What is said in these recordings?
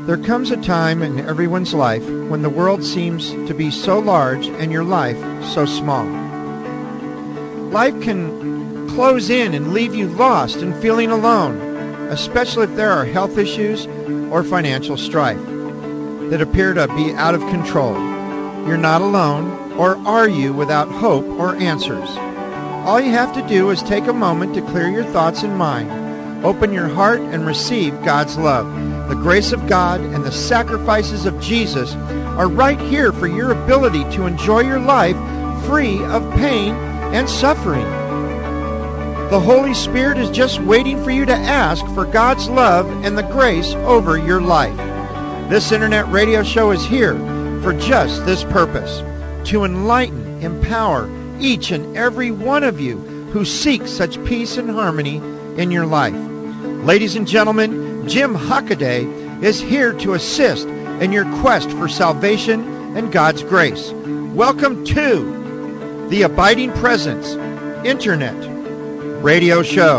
There comes a time in everyone's life when the world seems to be so large and your life so small. Life can close in and leave you lost and feeling alone, especially if there are health issues or financial strife that appear to be out of control. You're not alone, or are you without hope or answers? All you have to do is take a moment to clear your thoughts and mind, open your heart, and receive God's love. The grace of God and the sacrifices of Jesus are right here for your ability to enjoy your life free of pain and suffering. The Holy Spirit is just waiting for you to ask for God's love and the grace over your life. This internet radio show is here for just this purpose, to enlighten, empower each and every one of you who seek such peace and harmony in your life. Ladies and gentlemen, Jim Hockaday is here to assist in your quest for salvation and God's grace. Welcome to the Abiding Presence Internet Radio Show.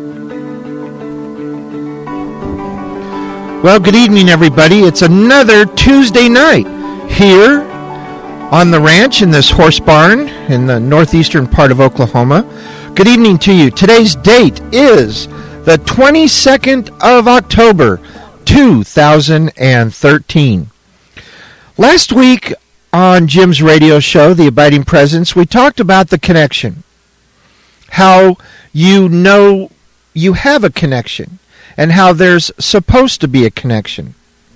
Well, good evening, everybody. It's another Tuesday night here on the ranch in this horse barn in the northeastern part of Oklahoma. Good evening to you. Today's date is the 22nd of October, 2013. Last week on Jim's radio show, The Abiding Presence, we talked about the connection. How you know you have a connection and how there's supposed to be a connection.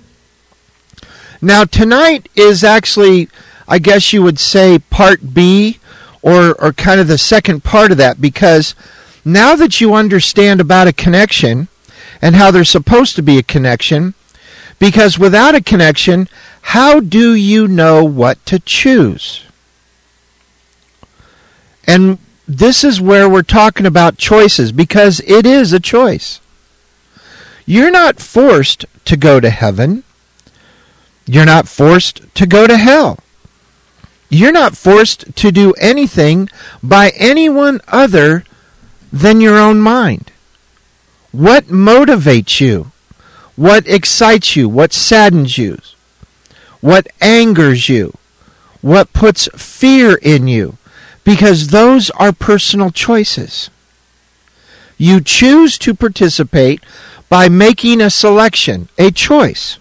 Now, tonight is actually, I guess you would say, part B or kind of the second part of that, because now that you understand about a connection and how there's supposed to be a connection, because without a connection, how do you know what to choose? And this is where we're talking about choices, because it is a choice. You're not forced to go to heaven. You're not forced to go to hell. You're not forced to do anything by anyone other than your own mind. What motivates you? What excites you? What saddens you? What angers you? What puts fear in you? Because those are personal choices. You choose to participate by making a selection, a choice.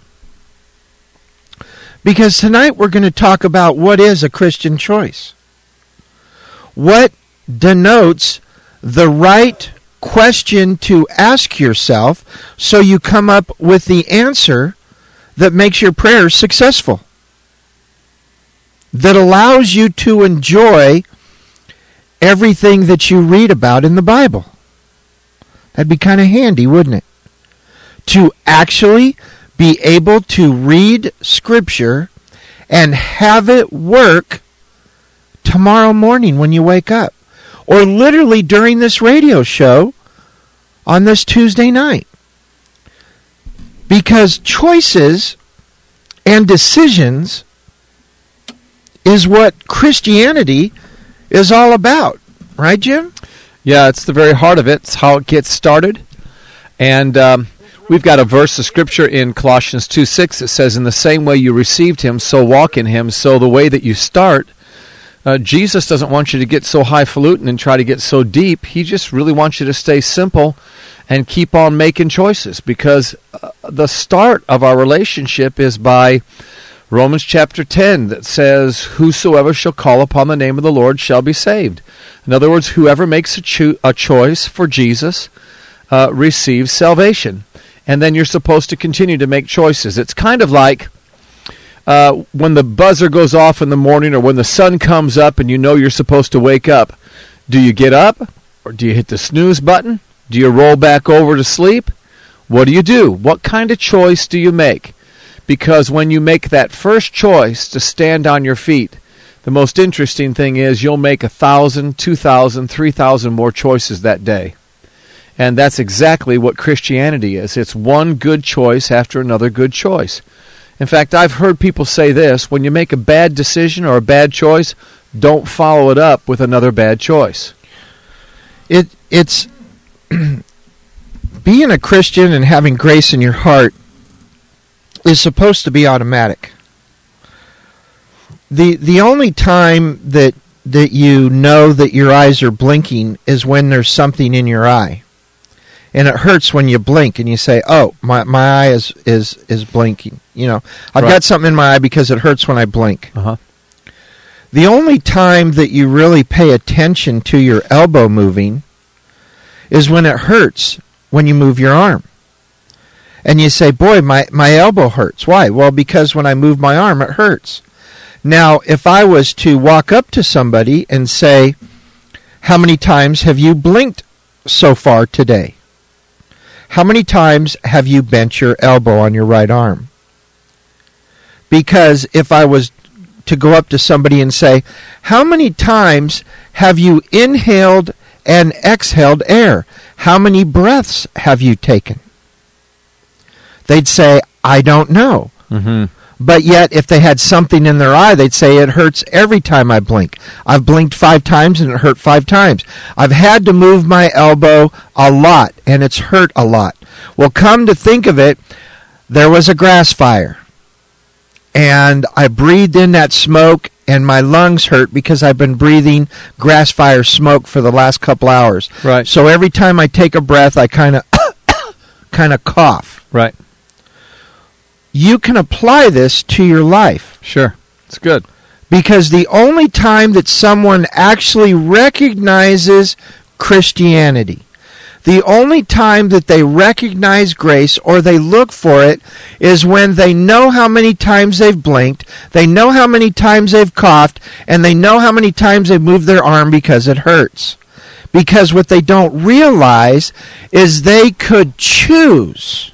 Because tonight we're going to talk about what is a Christian choice. What denotes the right question to ask yourself so you come up with the answer that makes your prayers successful, that allows you to enjoy everything that you read about in the Bible. That'd be kind of handy, wouldn't it? To actually be able to read Scripture and have it work tomorrow morning when you wake up, or literally during this radio show on this Tuesday night. Because choices and decisions is what Christianity is all about. Right, Jim? Yeah, it's the very heart of it. It's how it gets started. And we've got a verse of Scripture in Colossians 2:6 that says, "In the same way you received Him, so walk in Him." So the way that you start, Jesus doesn't want you to get so highfalutin and try to get so deep. He just really wants you to stay simple and keep on making choices, because the start of our relationship is by Romans chapter 10 that says, "Whosoever shall call upon the name of the Lord shall be saved." In other words, whoever makes a choice for Jesus receives salvation. And then you're supposed to continue to make choices. It's kind of like when the buzzer goes off in the morning, or when the sun comes up and you know you're supposed to wake up. Do you get up, or do you hit the snooze button? Do you roll back over to sleep? What do? What kind of choice do you make? Because when you make that first choice to stand on your feet, the most interesting thing is you'll make 1,000, 2,000, 3,000 more choices that day. And that's exactly what Christianity is. It's one good choice after another good choice. In fact, I've heard people say this: when you make a bad decision or a bad choice, don't follow it up with another bad choice. It's being a Christian and having grace in your heart is supposed to be automatic. The only time that you know that your eyes are blinking is when there's something in your eye. And it hurts when you blink and you say, oh, my eye is blinking. You know, I've got something in my eye because it hurts when I blink. Uh-huh. The only time that you really pay attention to your elbow moving is when it hurts when you move your arm. And you say, boy, my elbow hurts. Why? Well, because when I move my arm, it hurts. Now, if I was to walk up to somebody and say, how many times have you blinked so far today? How many times have you bent your elbow on your right arm? Because if I was to go up to somebody and say, how many times have you inhaled and exhaled air? How many breaths have you taken? They'd say, I don't know. Mm-hmm. But yet, if they had something in their eye, they'd say, it hurts every time I blink. I've blinked 5 times and it hurt 5 times. I've had to move my elbow a lot and it's hurt a lot. Well, come to think of it, there was a grass fire. And I breathed in that smoke and my lungs hurt because I've been breathing grass fire smoke for the last couple hours. Right. So every time I take a breath, I kind of cough. Right. You can apply this to your life. Sure. It's good. Because the only time that someone actually recognizes Christianity, the only time that they recognize grace or they look for it is when they know how many times they've blinked, they know how many times they've coughed, and they know how many times they've moved their arm because it hurts. Because what they don't realize is they could choose.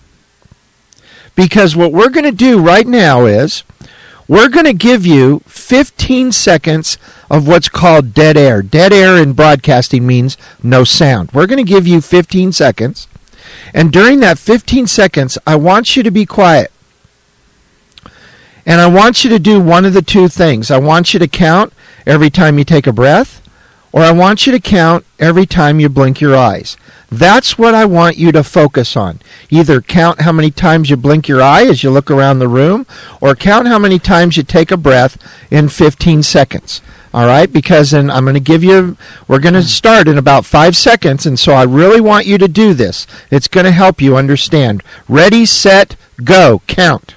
Because what we're going to do right now is we're going to give you 15 seconds of what's called dead air. Dead air in broadcasting means no sound. We're going to give you 15 seconds. And during that 15 seconds, I want you to be quiet. And I want you to do one of the two things. I want you to count every time you take a breath, or I want you to count every time you blink your eyes. That's what I want you to focus on. Either count how many times you blink your eye as you look around the room, or count how many times you take a breath in 15 seconds. All right? Because then I'm going to give you, we're going to start in about 5 seconds, and so I really want you to do this. It's going to help you understand. Ready, set, go. Count.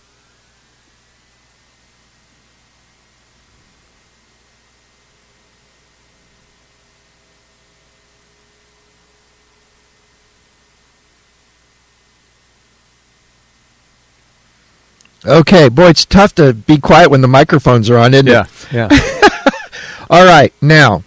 Okay, boy, it's tough to be quiet when the microphones are on, isn't it? Yeah. All right, now,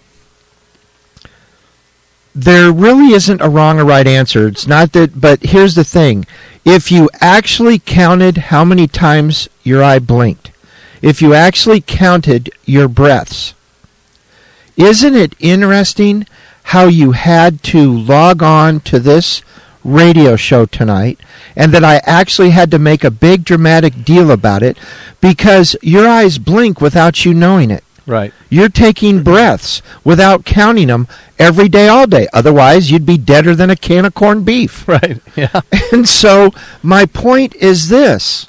there really isn't a wrong or right answer. It's not that, but here's the thing. If you actually counted how many times your eye blinked, if you actually counted your breaths, isn't it interesting how you had to log on to this radio show tonight, and that I actually had to make a big dramatic deal about it because your eyes blink without you knowing it. Right. You're taking breaths without counting them every day, all day. Otherwise, you'd be deader than a can of corned beef. Right. Yeah. And so my point is this.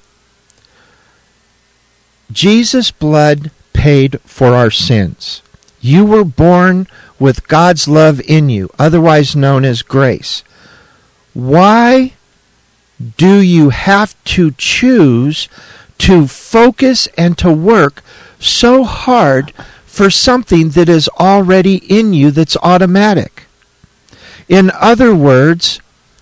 Jesus' blood paid for our sins. You were born with God's love in you, otherwise known as grace. Why do you have to choose to focus and to work so hard for something that is already in you that's automatic? In other words,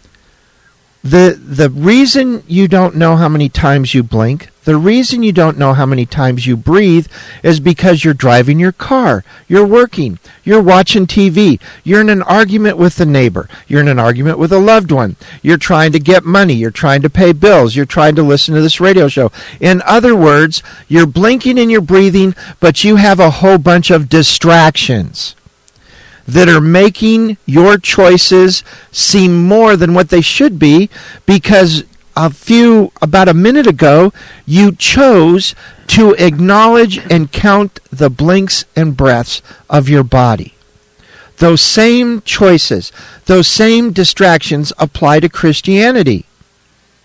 the reason you don't know how many times you blink, the reason you don't know how many times you breathe is because you're driving your car, you're working, you're watching TV, you're in an argument with the neighbor, you're in an argument with a loved one, you're trying to get money, you're trying to pay bills, you're trying to listen to this radio show. In other words, you're blinking and you're breathing, but you have a whole bunch of distractions that are making your choices seem more than what they should be because about a minute ago, you chose to acknowledge and count the blinks and breaths of your body. Those same choices, those same distractions apply to Christianity.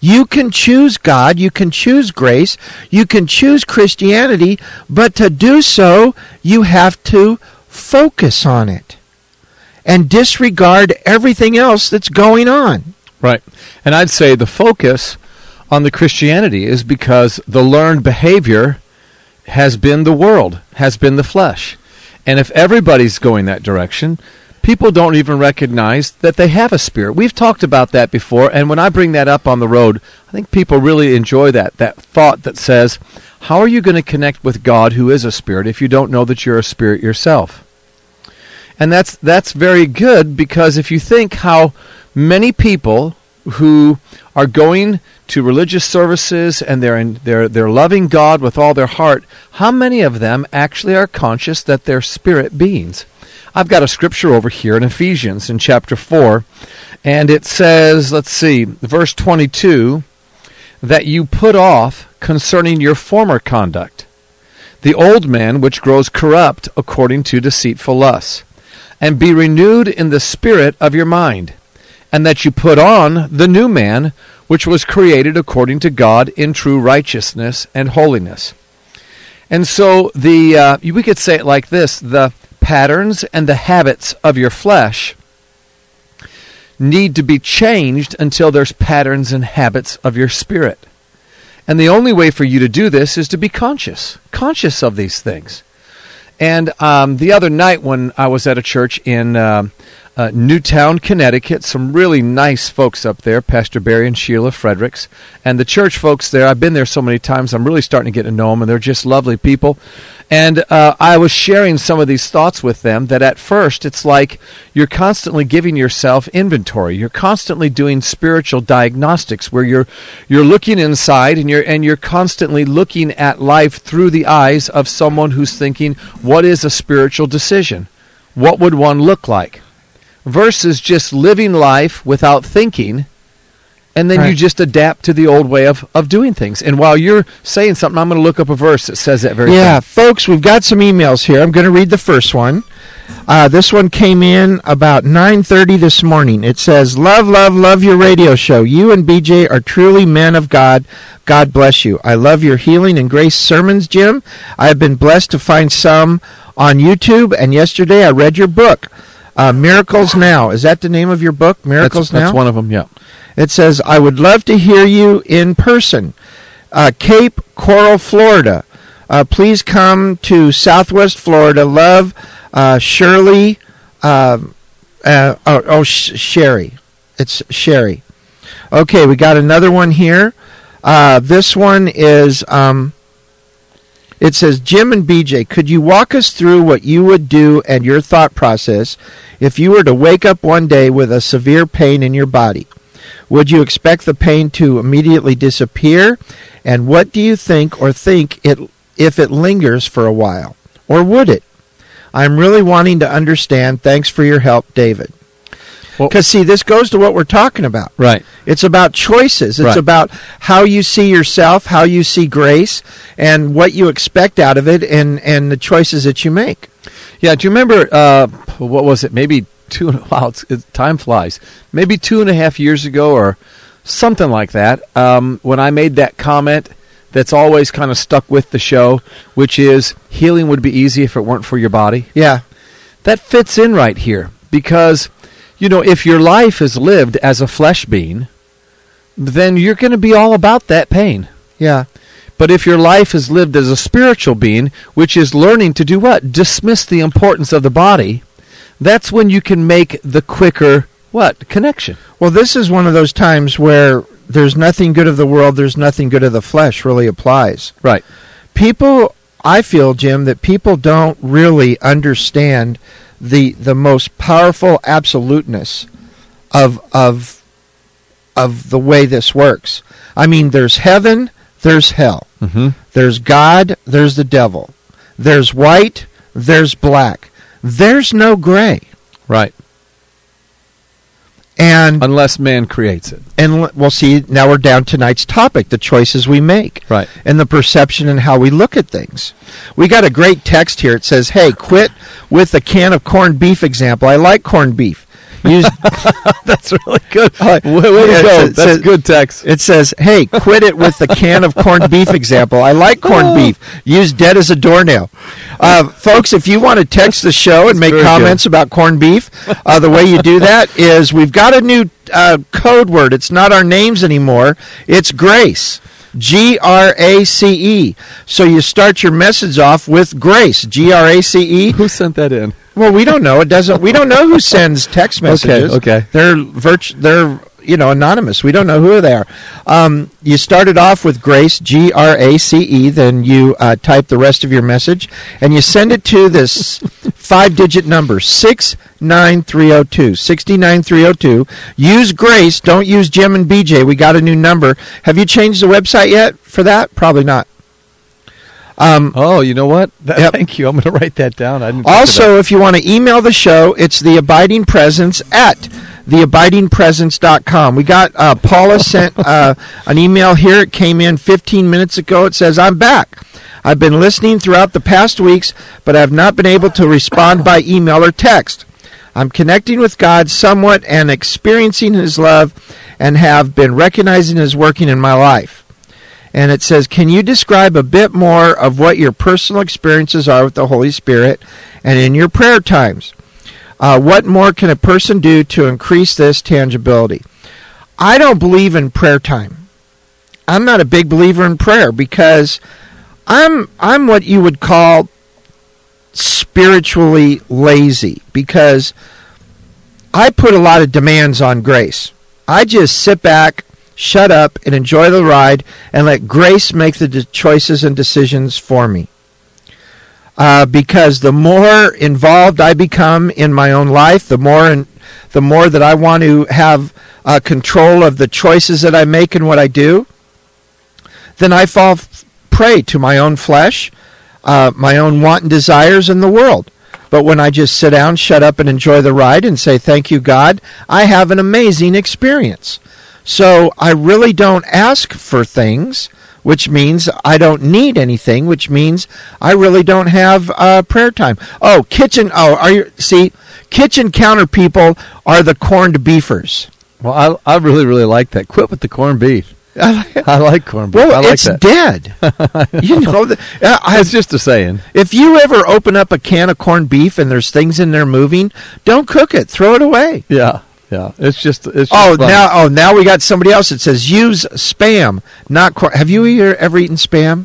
You can choose God, you can choose grace, you can choose Christianity, but to do so, you have to focus on it and disregard everything else that's going on. Right. And I'd say the focus on the Christianity is because the learned behavior has been the world, has been the flesh. And if everybody's going that direction, people don't even recognize that they have a spirit. We've talked about that before, and when I bring that up on the road, I think people really enjoy that thought that says, how are you going to connect with God who is a spirit if you don't know that you're a spirit yourself? And that's very good, because if you think how many people who are going to religious services and they're loving God with all their heart, how many of them actually are conscious that they're spirit beings? I've got a scripture over here in Ephesians in chapter 4, and it says, let's see, verse 22, that you put off concerning your former conduct the old man which grows corrupt according to deceitful lusts, and be renewed in the spirit of your mind, and that you put on the new man, which was created according to God in true righteousness and holiness. And so we could say it like this: the patterns and the habits of your flesh need to be changed until there's patterns and habits of your spirit. And the only way for you to do this is to be conscious of these things. And the other night when I was at a church in Newtown, Connecticut, some really nice folks up there, Pastor Barry and Sheila Fredericks, and the church folks there, I've been there so many times, I'm really starting to get to know them, and they're just lovely people. And I was sharing some of these thoughts with them, that at first it's like you're constantly giving yourself inventory. You're constantly doing spiritual diagnostics, where you're looking inside and you're constantly looking at life through the eyes of someone who's thinking, what is a spiritual decision? What would one look like? Versus just living life without thinking, and then you just adapt to the old way of doing things. And while you're saying something, I'm going to look up a verse that says that very thing. Yeah, folks, we've got some emails here. I'm going to read the first one. This one came in about 9:30 this morning. It says, love, love, love your radio show. You and BJ are truly men of God. God bless you. I love your healing and grace sermons, Jim. I have been blessed to find some on YouTube, and yesterday I read your book, Miracles Now. Is that the name of your book, Miracles Now? That's one of them, yeah. It says, I would love to hear you in person. Cape Coral, Florida. Please come to Southwest Florida. Love, Shirley. Sherry. It's Sherry. Okay, we got another one here. This one is, it says, Jim and BJ, could you walk us through what you would do and your thought process if you were to wake up one day with a severe pain in your body? Would you expect the pain to immediately disappear? And what do you think if it lingers for a while? Or would it? I'm really wanting to understand. Thanks for your help, David. Because, see, this goes to what we're talking about. Right. It's about choices. It's about how you see yourself, how you see grace, and what you expect out of it, and the choices that you make. Yeah, do you remember, what was it, maybe time flies. Maybe 2.5 years ago or something like that, when I made that comment that's always kind of stuck with the show, which is healing would be easy if it weren't for your body. Yeah. That fits in right here, because, if your life is lived as a flesh being, then you're going to be all about that pain. Yeah. But if your life is lived as a spiritual being, which is learning to do what? Dismiss the importance of the body, that's when you can make the quicker, connection. Well, this is one of those times where there's nothing good of the world, there's nothing good of the flesh really applies. Right. I feel, Jim, that people don't really understand the most powerful absoluteness of the way this works. I mean, there's heaven, there's hell. Mm-hmm. There's God, there's the devil. There's white, there's black. There's no gray. Right. And unless man creates it. And we'll see, now we're down to tonight's topic, the choices we make. Right. And the perception and how we look at things. We got a great text here. It says, hey, quit with the can of corned beef example. I like corned beef. Use That's really good. Way to go. That's good text. It says, hey, quit it with the can of corned beef example. I like corned beef. Use dead as a doornail. Folks, if you want to text the show and make comments about corned beef, the way you do that is we've got a new code word. It's not our names anymore. It's grace. GRACE. So you start your message off with grace. GRACE. Who sent that in? Well, we don't know. It doesn't. We don't know who sends text messages. Okay. They're anonymous. We don't know who they are. You started off with grace, GRACE. Then you type the rest of your message, and you send it to this 5-digit number 69302. 69302. Use grace. Don't use Jim and BJ. We got a new number. Have you changed the website yet for that? Probably not. You know what? Yep. Thank you. I'm going to write that down. I didn't Also, if you want to email the show, it's The Abiding Presence at theabidingpresence.com. We got Paula sent an email here. It came in 15 minutes ago. It says, I'm back. I've been listening throughout the past weeks, but I've not been able to respond by email or text. I'm connecting with God somewhat and experiencing His love and have been recognizing His working in my life. And it says, can you describe a bit more of what your personal experiences are with the Holy Spirit and in your prayer times? What more can a person do to increase this tangibility? I don't believe in prayer time. I'm not a big believer in prayer because I'm what you would call spiritually lazy because I put a lot of demands on grace. I just sit back, shut up, and enjoy the ride and let grace make the choices and decisions for me. Because the more involved I become in my own life, the more that I want to have control of the choices that I make and what I do, then I fall prey to my own flesh, my own want and desires in the world. But when I just sit down, shut up, and enjoy the ride and say, thank you, God, I have an amazing experience. So I really don't ask for things, which means I don't need anything, which means I really don't have prayer time. Kitchen counter people are the corned beefers. Well, I really, really like that. Quit with the corned beef. I like corned beef. Well, I like it's that. dead. It's just a saying. If you ever open up a can of corned beef and there's things in there moving, don't cook it. Throw it away. Yeah. It's just now we got somebody else that says use Spam, not corn. Have you ever eaten Spam?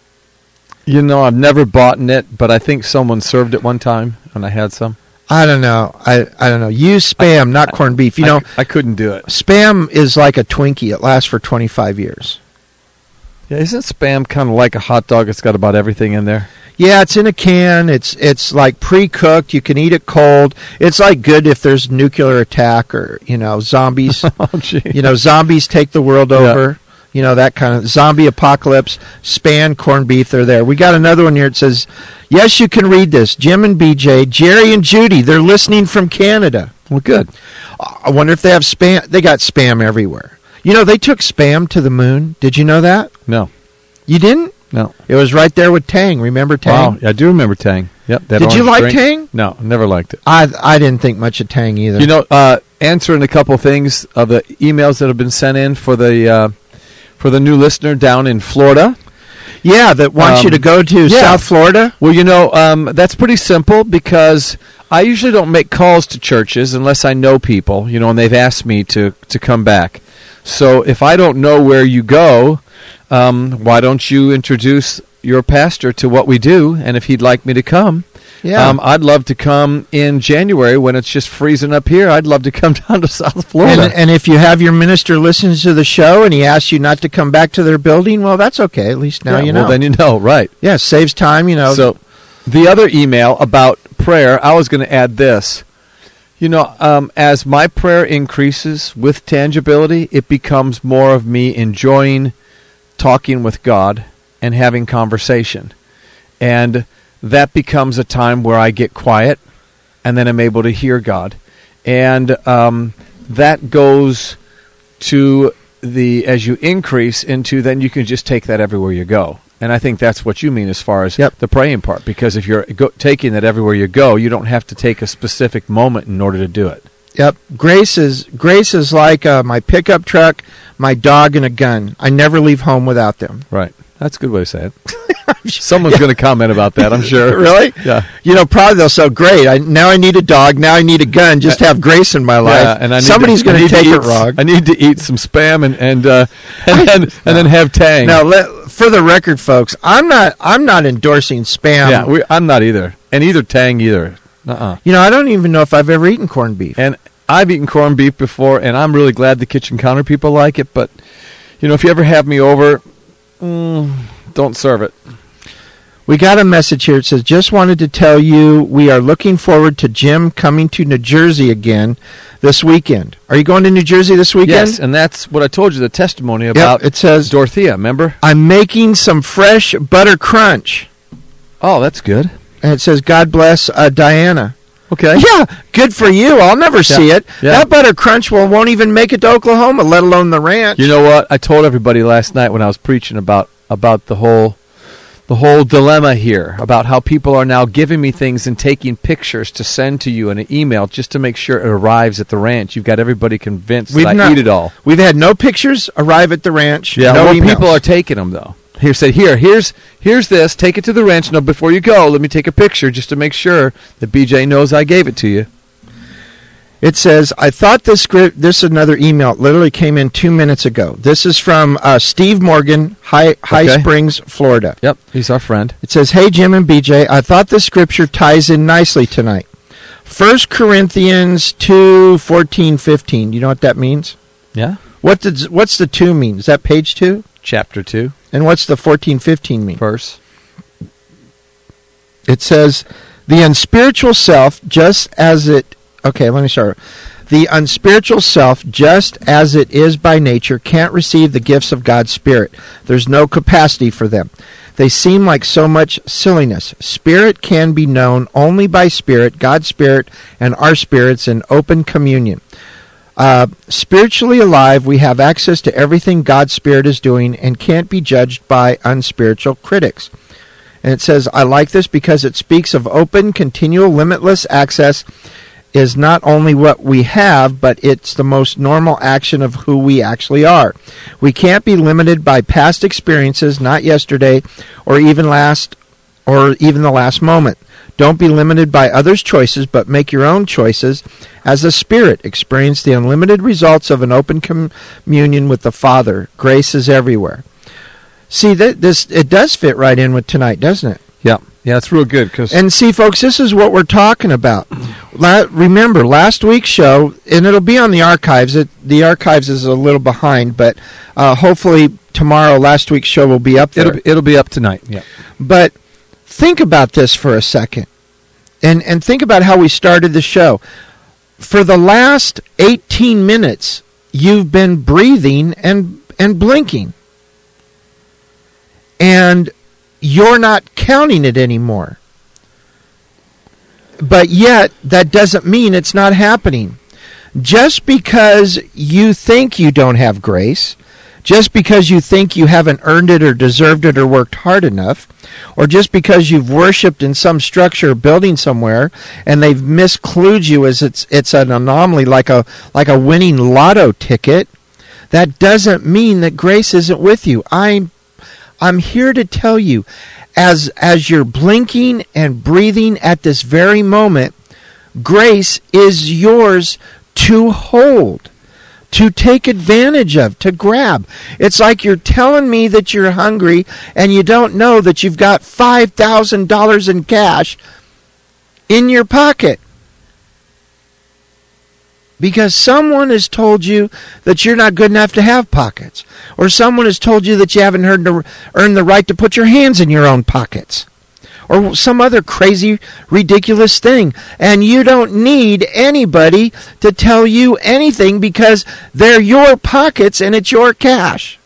I've never bought it, but I think someone served it one time, and I had some. I don't know. I don't know. Use Spam, not corned beef. I couldn't do it. Spam is like a Twinkie. It lasts for 25 years. Yeah, isn't Spam kind of like a hot dog? It's got about everything in there. Yeah, it's in a can. It's like pre-cooked. You can eat it cold. It's like good if there's nuclear attack or zombies. Oh, gee. Zombies take the world over. That kind of zombie apocalypse. Spam, corned beef, they're there. We got another one here. It says, yes, you can read this. Jim and BJ, Jerry and Judy, they're listening from Canada. Well, good. I wonder if they have Spam. They got Spam everywhere. They took Spam to the moon. Did you know that? No. You didn't? No. It was right there with Tang. Remember Tang? Wow, I do remember Tang. Yep. Did you like Tang? No, never liked it. I didn't think much of Tang either. Answering a couple things of the emails that have been sent in for the new listener down in Florida. Yeah, that wants you to go to South Florida. Well, that's pretty simple because I usually don't make calls to churches unless I know people, and they've asked me to come back. So if I don't know where you go, why don't you introduce your pastor to what we do, and if he'd like me to come, I'd love to come in January when it's just freezing up here. I'd love to come down to South Florida. And if you have your minister listens to the show and he asks you not to come back to their building, well, that's okay. At least now you know. Well, then you know, right. Yeah, saves time, So the other email about prayer, I was going to add this. As my prayer increases with tangibility, it becomes more of me enjoying talking with God and having conversation. And that becomes a time where I get quiet and then I'm able to hear God. And that goes to as you increase into, then you can just take that everywhere you go. And I think that's what you mean as far as the praying part. Because if you're taking that everywhere you go, you don't have to take a specific moment in order to do it. Yep. Grace is like my pickup truck, my dog, and a gun. I never leave home without them. Right. That's a good way to say it. Someone's going to comment about that, I'm sure. Really? Yeah. Probably they'll say, great, now I need a dog, now I need a gun, just have Grace in my life. Yeah, and somebody's going to take it wrong. I need to eat some Spam and then have Tang. Now, for the record, folks, I'm not endorsing Spam. Yeah, I'm not either. And either Tang either. Uh-uh. I don't even know if I've ever eaten corned beef. And I've eaten corned beef before, and I'm really glad the kitchen counter people like it, but, if you ever have me over, don't serve it. We got a message here. It says, just wanted to tell you we are looking forward to Jim coming to New Jersey again this weekend. Are you going to New Jersey this weekend? Yes, and that's what I told you, the testimony about. It says, Dorothea, remember? I'm making some fresh butter crunch. Oh, that's good. And it says, God bless Diana. Okay. Yeah, good for you. I'll never see it. Yeah. That butter crunch won't even make it to Oklahoma, let alone the ranch. You know what? I told everybody last night when I was preaching about the whole dilemma here, about how people are now giving me things and taking pictures to send to you in an email just to make sure it arrives at the ranch. You've got everybody convinced that I eat it all. We've had no pictures arrive at the ranch. Yeah, no emails. People are taking them, though. Here's this. Take it to the ranch. Now, before you go, let me take a picture just to make sure that BJ knows I gave it to you. It says, I thought this is another email. It literally came in 2 minutes ago. This is from Steve Morgan, High Springs, Florida. Yep, he's our friend. It says, hey, Jim and BJ, I thought this scripture ties in nicely tonight. 1 Corinthians 2, 14, 15. You know what that means? Yeah. What's the 2 mean? Is that page 2? Chapter 2. And what's the 14, 15 mean? Verse. It says, the unspiritual self, just as it... Okay, let me start. The unspiritual self, just as it is by nature, can't receive the gifts of God's Spirit. There's no capacity for them. They seem like so much silliness. Spirit can be known only by Spirit, God's Spirit, and our spirits in open communion. Spiritually alive, we have access to everything God's Spirit is doing and can't be judged by unspiritual critics. And it says, I like this because it speaks of open, continual, limitless access is not only what we have, but it's the most normal action of who we actually are. We can't be limited by past experiences, not yesterday, or even the last moment. Don't be limited by others' choices, but make your own choices as a spirit. Experience the unlimited results of an open communion with the Father. Grace is everywhere. See, it does fit right in with tonight, doesn't it? Yeah. Yeah, it's real good. And see, folks, this is what we're talking about. Remember, last week's show, and it'll be on the archives. The archives is a little behind, but hopefully tomorrow, last week's show will be up there. It'll be up tonight, yeah. But think about this for a second, and think about how we started the show. For the last 18 minutes, you've been breathing and blinking. And you're not counting it anymore. But yet, that doesn't mean it's not happening. Just because you think you don't have grace, just because you think you haven't earned it or deserved it or worked hard enough, or just because you've worshipped in some structure or building somewhere and they've misclued you as it's an anomaly like a winning lotto ticket, that doesn't mean that grace isn't with you. I'm here to tell you, as you're blinking and breathing at this very moment, grace is yours to hold, to take advantage of, to grab. It's like you're telling me that you're hungry and you don't know that you've got $5,000 in cash in your pocket. Because someone has told you that you're not good enough to have pockets. Or someone has told you that you haven't earned the right to put your hands in your own pockets. Or some other crazy, ridiculous thing. And you don't need anybody to tell you anything because they're your pockets and it's your cash.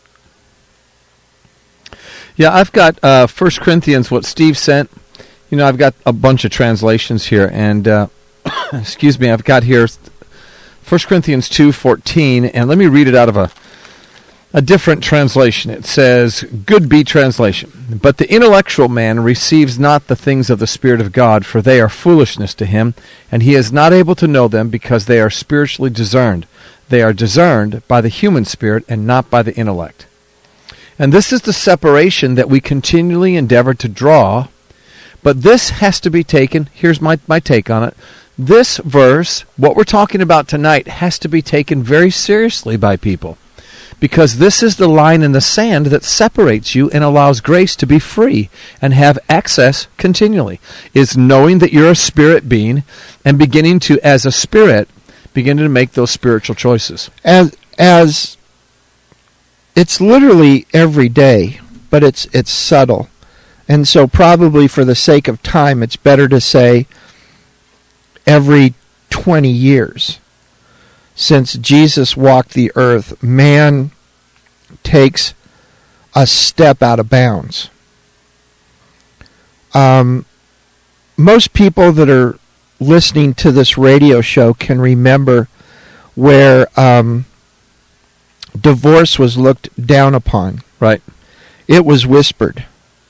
Yeah, I've got 1 Corinthians, what Steve sent. I've got a bunch of translations here. And, excuse me, I've got here 1 Corinthians 2:14, and let me read it out of a different translation. It says, Good Be translation. But the intellectual man receives not the things of the Spirit of God, for they are foolishness to him, and he is not able to know them because they are spiritually discerned. They are discerned by the human spirit and not by the intellect. And this is the separation that we continually endeavor to draw, but this has to be taken, here's my take on it, this verse, what we're talking about tonight, has to be taken very seriously by people. Because this is the line in the sand that separates you and allows grace to be free and have access continually, is knowing that you're a spirit being and beginning to, as a spirit, beginning to make those spiritual choices. As it's literally every day, but it's subtle. And so probably for the sake of time, it's better to say every 20 years. Since Jesus walked the earth, man takes a step out of bounds. Most people that are listening to this radio show can remember where divorce was looked down upon. Right. It was whispered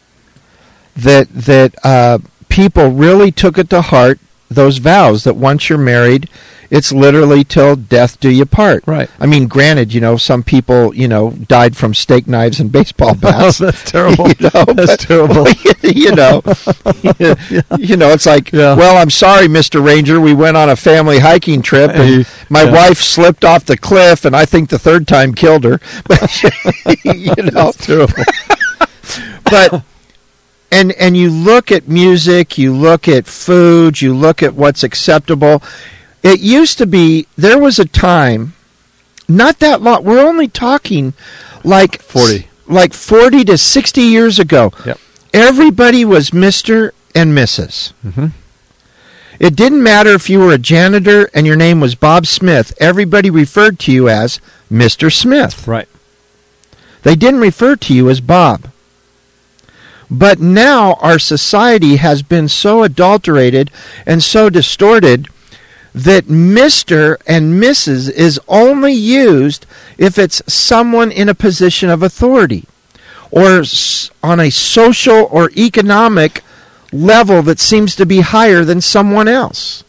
that people really took it to heart, those vows that once you're married, it's literally till death do you part. Right. I mean, granted, some people, died from steak knives and baseball bats. That's terrible. That's terrible. It's like, well, I'm sorry, Mr. Ranger, we went on a family hiking trip, and my wife slipped off the cliff, and I think the third time killed her. That's terrible. But and you look at music, you look at food, you look at what's acceptable. It used to be, there was a time, not that long, we're only talking like 40 to 60 years ago. Yep. Everybody was Mr. and Mrs. Mm-hmm. It didn't matter if you were a janitor and your name was Bob Smith. Everybody referred to you as Mr. Smith. Right. They didn't refer to you as Bob. But now our society has been so adulterated and so distorted that Mr. and Mrs. is only used if it's someone in a position of authority or on a social or economic level that seems to be higher than someone else.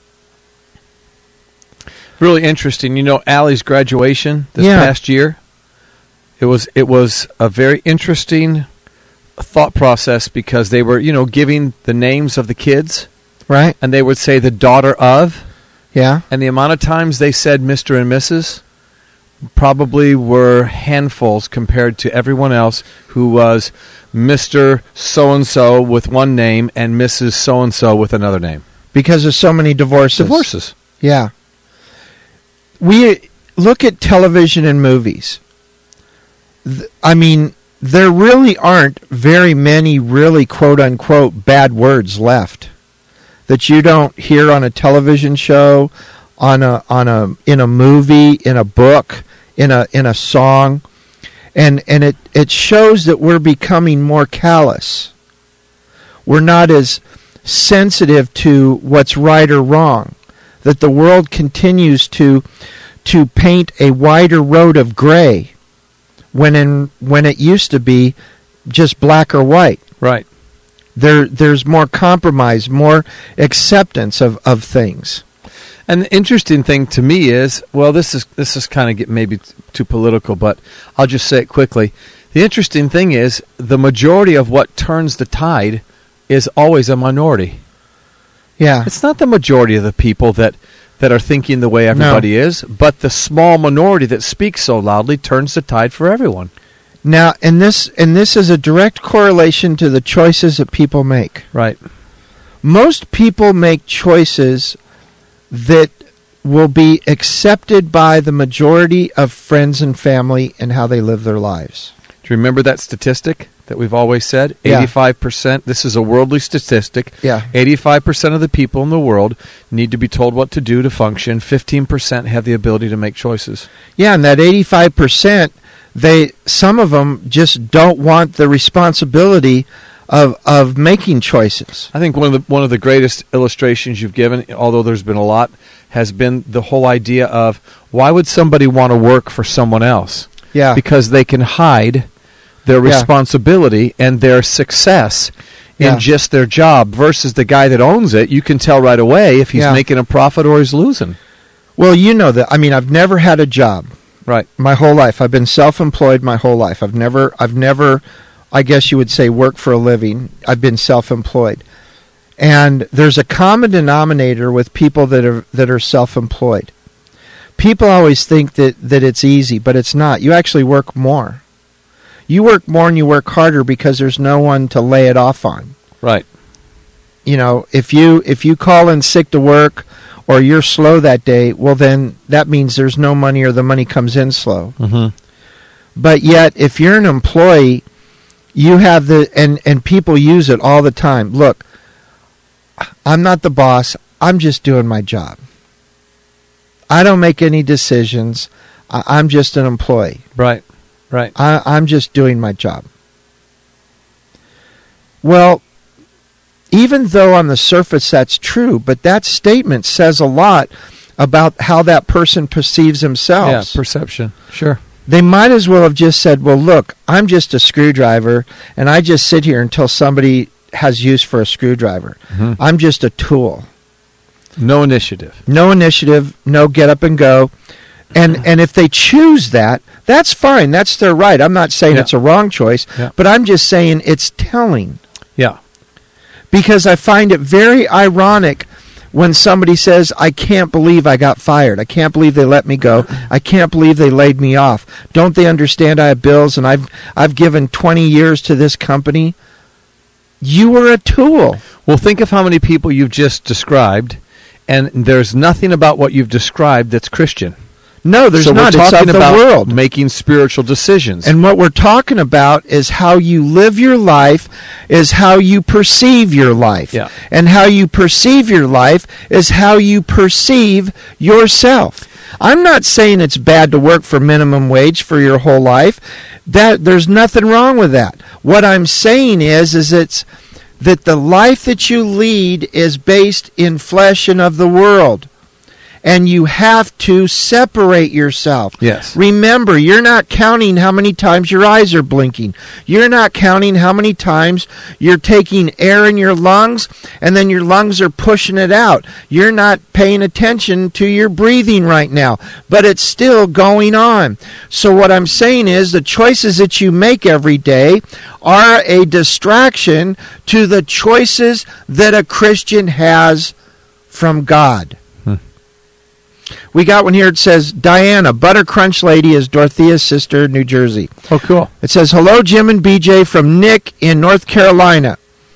Really interesting. Allie's graduation this past year, it was a very interesting thought process because they were, giving the names of the kids. Right. And they would say the daughter of. Yeah. And the amount of times they said Mr. and Mrs. probably were handfuls compared to everyone else who was Mr. So-and-so with one name and Mrs. So-and-so with another name. Because there's so many divorces. Divorces. Yeah. We look at television and movies. There really aren't very many really quote-unquote bad words left that you don't hear on a television show, in a movie, in a book, in a song, and it shows that we're becoming more callous. We're not as sensitive to what's right or wrong. That the world continues to paint a wider road of gray when it used to be just black or white. Right. There's more compromise, more acceptance of things. And the interesting thing to me is, well, this is kind of get maybe too political, but I'll just say it quickly. The interesting thing is the majority of what turns the tide is always a minority. Yeah. It's not the majority of the people that are thinking the way everybody is, but the small minority that speaks so loudly turns the tide for everyone. Now, and this is a direct correlation to the choices that people make. Right. Most people make choices that will be accepted by the majority of friends and family and how they live their lives. Do you remember that statistic that we've always said? Yeah. 85%, this is a worldly statistic. Yeah. 85% of the people in the world need to be told what to do to function. 15% have the ability to make choices. Yeah, and that 85%, some of them just don't want the responsibility of making choices. I think one of the greatest illustrations you've given, although there's been a lot, has been the whole idea of why would somebody want to work for someone else? Yeah. because they can hide their Yeah. responsibility and their success Yeah. in just their job, versus the guy that owns it. You can tell right away if he's Yeah. making a profit or he's losing. Well, you know that. I mean, I've never had a job Right. my whole life. I've been self-employed my whole life. I've never, I guess you would say, worked for a living. I've been self-employed. And there's a common denominator with people that are self-employed. People always think that it's easy, but it's not. You actually work more. You work more and you work harder because there's no one to lay it off on. Right. You know, if you call in sick to work or you're slow that day, well then that means there's no money or the money comes in slow. Mm-hmm. But yet if you're an employee, you have and people use it all the time. Look, I'm not the boss. I'm just doing my job. I don't make any decisions. I'm just an employee. Right. Right. I'm just doing my job. Well, even though on the surface that's true, but that statement says a lot about how that person perceives themselves. Yeah, perception. Sure. They might as well have just said, well, look, I'm just a screwdriver, and I just sit here until somebody has use for a screwdriver. Mm-hmm. I'm just a tool. No initiative. No initiative, no get up and go. And if they choose that, that's fine. That's their right. I'm not saying it's a wrong choice, but I'm just saying it's telling. Yeah. Because I find it very ironic when somebody says, I can't believe I got fired. I can't believe they let me go. I can't believe they laid me off. Don't they understand I have bills and I've given 20 years to this company? You were a tool. Well, think of how many people you've just described, and there's nothing about what you've described that's Christian. No, there's so not. We're it's talking of the about world. Making spiritual decisions. And what we're talking about is how you live your life is how you perceive your life. Yeah. And how you perceive your life is how you perceive yourself. I'm not saying it's bad to work for minimum wage for your whole life. That there's nothing wrong with that. What I'm saying is it's that the life that you lead is based in flesh and of the world. And you have to separate yourself. Yes. Remember, you're not counting how many times your eyes are blinking. You're not counting how many times you're taking air in your lungs and then your lungs are pushing it out. You're not paying attention to your breathing right now, but it's still going on. So what I'm saying is the choices that you make every day are a distraction to the choices that a Christian has from God. We got one here. It says, Diana, Butter Crunch Lady is Dorothea's sister, New Jersey. Oh, cool. It says, hello, Jim and BJ from Nick in North Carolina.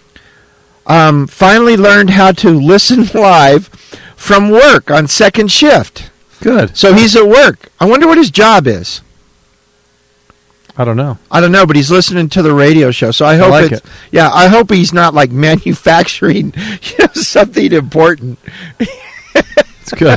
Finally learned how to listen live from work on second shift. Good. So he's at work. I wonder what his job is. I don't know. I don't know, but he's listening to the radio show. So I hope like it. Yeah, I hope he's not like manufacturing something important. It's good.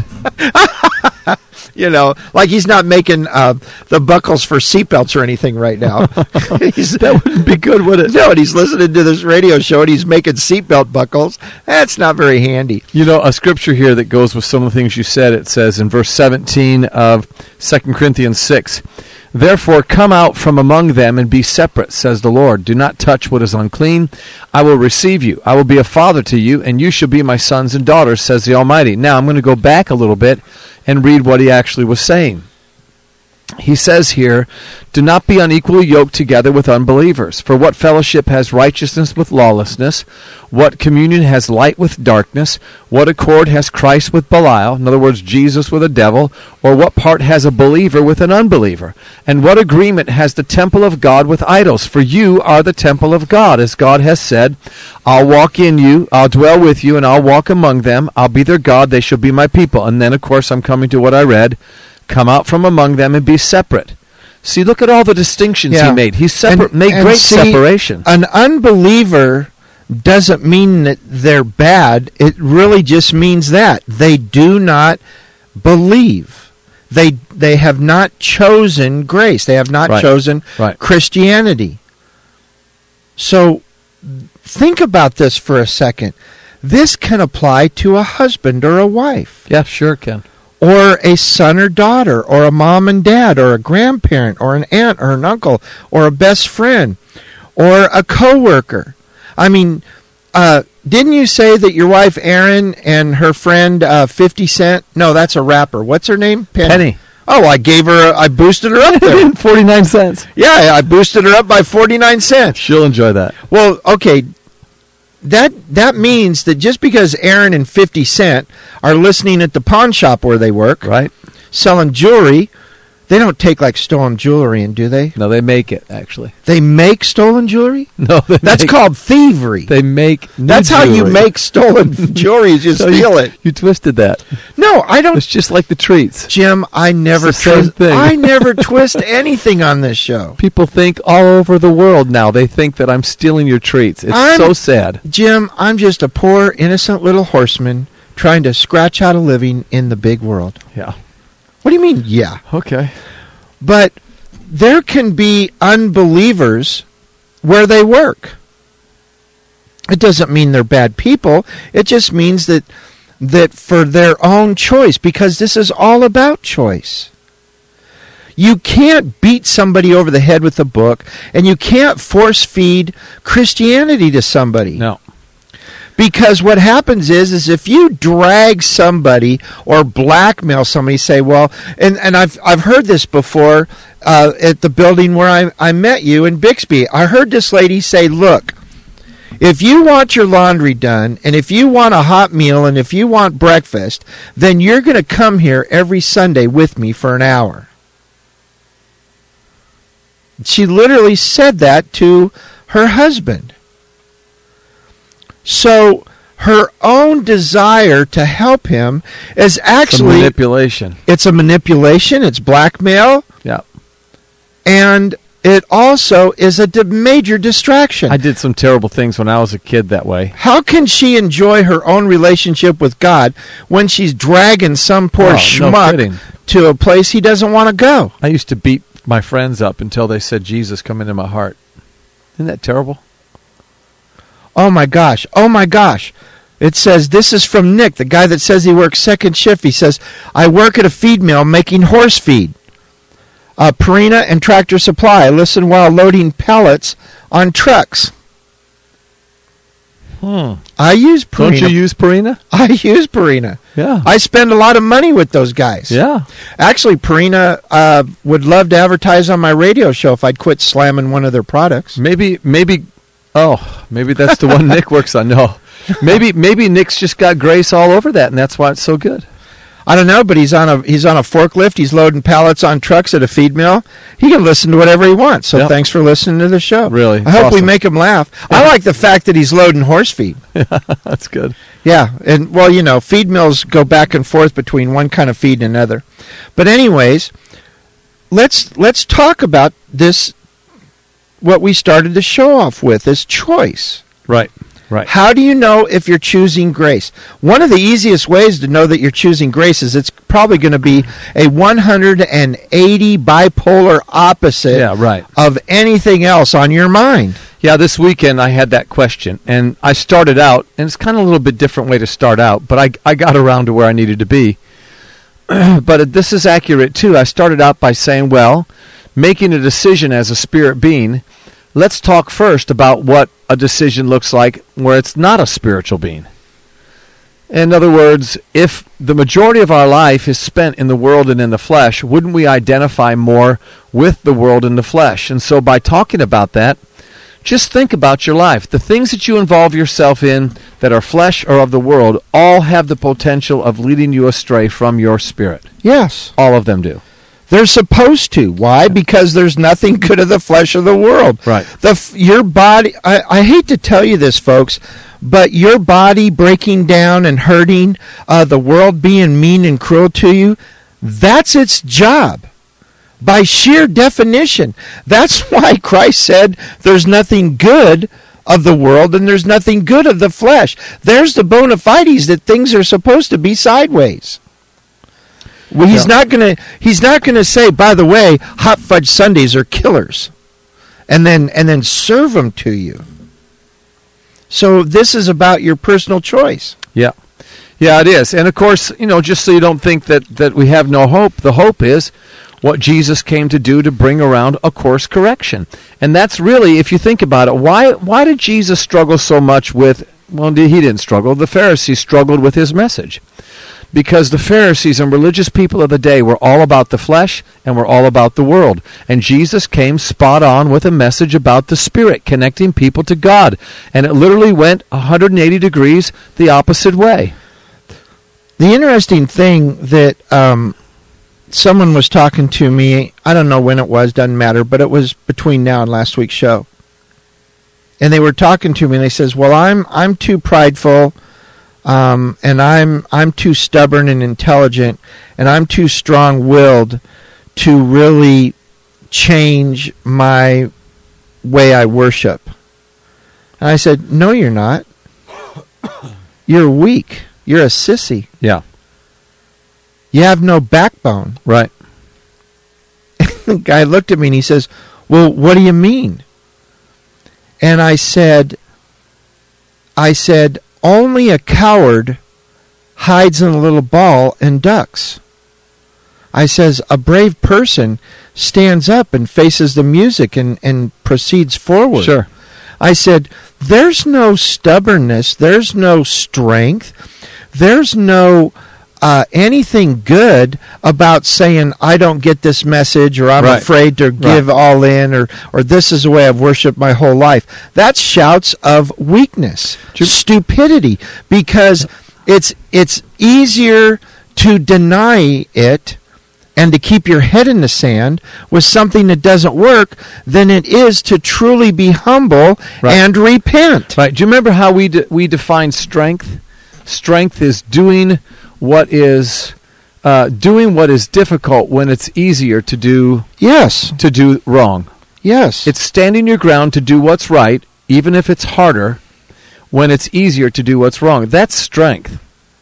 Like he's not making the buckles for seatbelts or anything right now. That wouldn't be good, would it? No, and he's listening to this radio show and he's making seatbelt buckles. That's not very handy. A scripture here that goes with some of the things you said, it says in verse 17 of 2 Corinthians 6, Therefore come out from among them and be separate, says the Lord. Do not touch what is unclean. I will receive you. I will be a father to you, and you shall be my sons and daughters, says the Almighty. Now I'm going to go back a little bit and read what he actually was saying. He says here, do not be unequally yoked together with unbelievers. For what fellowship has righteousness with lawlessness? What communion has light with darkness? What accord has Christ with Belial? In other words, Jesus with a devil. Or what part has a believer with an unbeliever? And what agreement has the temple of God with idols? For you are the temple of God, as God has said, I'll walk in you, I'll dwell with you, and I'll walk among them. I'll be their God, they shall be my people. And then, of course, I'm coming to what I read. Come out from among them and be separate. See, look at all the distinctions he made. He made great separation. An unbeliever doesn't mean that they're bad. It really just means that they do not believe. They have not chosen grace. They have not chosen Christianity. So think about this for a second. This can apply to a husband or a wife. Yeah, sure it can. or a son or daughter, or a mom and dad, or a grandparent, or an aunt or an uncle, or a best friend, or a coworker. I mean, didn't you say that your wife Erin and her friend 50 Cent? No, that's a rapper. What's her name? Penny. Oh, I boosted her up there. 49 cents. Yeah, I boosted her up by 49 cents. She'll enjoy that. Well, okay, that means that just because Erin and 50 Cent are listening at the pawn shop where they work, right, selling jewelry, they don't take like stolen jewelry in, do they? No, they make it, actually. They make stolen jewelry? No, that's called thievery. They make new That's jewelry. How you make stolen jewelry, is you steal it. You twisted that. No, I don't. It's just like the treats. Jim, I never same thing. I never twist anything on this show. People think all over the world now. They think that I'm stealing your treats. It's so sad. Jim, I'm just a poor, innocent little horseman trying to scratch out a living in the big world. Yeah. What do you mean, yeah? Okay. But there can be unbelievers where they work. It doesn't mean they're bad people. It just means that for their own choice, because this is all about choice. You can't beat somebody over the head with a book, and you can't force feed Christianity to somebody. No. Because what happens is if you drag somebody or blackmail somebody, say, well, and I've heard this before at the building where I met you in Bixby. I heard this lady say, look, if you want your laundry done, and if you want a hot meal, and if you want breakfast, then you're going to come here every Sunday with me for an hour. She literally said that to her husband. So her own desire to help him is actually... It's a manipulation. It's a manipulation. It's blackmail. Yeah. And it also is a major distraction. I did some terrible things when I was a kid that way. How can she enjoy her own relationship with God when she's dragging some poor schmuck to a place he doesn't want to go? I used to beat my friends up until they said, Jesus, come into my heart. Isn't that terrible? Oh my gosh. Oh my gosh. It says, this is from Nick, the guy that says he works second shift. He says, I work at a feed mill making horse feed. Purina and Tractor Supply. I listen while loading pellets on trucks. I use Purina. Don't you use Purina? I use Purina. Yeah. I spend a lot of money with those guys. Yeah. Actually, Purina would love to advertise on my radio show if I'd quit slamming one of their products. Maybe that's the one Nick works on. No. Maybe Nick's just got grace all over that, and that's why it's so good. I don't know, but he's on a forklift. He's loading pallets on trucks at a feed mill. He can listen to whatever he wants. So Thanks for listening to the show. Really, I hope we make him laugh. I like the fact that he's loading horse feed. That's good. Yeah, and well, feed mills go back and forth between one kind of feed and another. But anyways, let's talk about this. What we started the show off with is choice. Right. Right. How do you know if you're choosing grace? One of the easiest ways to know that you're choosing grace is it's probably going to be a 180 bipolar opposite of anything else on your mind. Yeah, this weekend I had that question, and I started out, and it's kind of a little bit different way to start out, but I got around to where I needed to be. But this is accurate, too. I started out by saying, well, making a decision as a spirit being, let's talk first about what a decision looks like where it's not a spiritual being. In other words, if the majority of our life is spent in the world and in the flesh, wouldn't we identify more with the world and the flesh? And so by talking about that, just think about your life. The things that you involve yourself in that are flesh or of the world all have the potential of leading you astray from your spirit. Yes. All of them do. They're supposed to. Why? Because there's nothing good of the flesh of the world. Right. Your body, I hate to tell you this, folks, but your body breaking down and hurting, the world being mean and cruel to you, that's its job. By sheer definition. That's why Christ said there's nothing good of the world and there's nothing good of the flesh. There's the bona fides that things are supposed to be sideways. Well, he's not gonna say, by the way, hot fudge sundaes are killers, and then serve them to you. So this is about your personal choice. Yeah. Yeah, it is. And of course, just so you don't think that we have no hope, the hope is what Jesus came to do to bring around a course correction. And that's really, if you think about it, why did Jesus struggle so much with, well, he didn't struggle, the Pharisees struggled with his message. Because the Pharisees and religious people of the day were all about the flesh and were all about the world. And Jesus came spot on with a message about the Spirit, connecting people to God. And it literally went 180 degrees the opposite way. The interesting thing that someone was talking to me, I don't know when it was, doesn't matter, but it was between now and last week's show. And they were talking to me and they says, well, I'm too prideful. And I'm too stubborn and intelligent, and I'm too strong-willed to really change my way I worship. And I said, no, you're not. You're weak. You're a sissy. Yeah. You have no backbone. Right. The guy looked at me and he says, well, what do you mean? And I said, only a coward hides in a little ball and ducks. I says, a brave person stands up and faces the music and proceeds forward. Sure. I said, there's no stubbornness, there's no strength, there's no anything good about saying, I don't get this message, or I'm afraid to give all in, or this is the way I've worshipped my whole life. That's shouts of weakness, stupidity, because it's easier to deny it and to keep your head in the sand with something that doesn't work than it is to truly be humble and repent. Right. Do you remember how we define strength? Strength is doing what is difficult when it's easier to do wrong. Yes. It's standing your ground to do what's right, even if it's harder, when it's easier to do what's wrong. That's strength.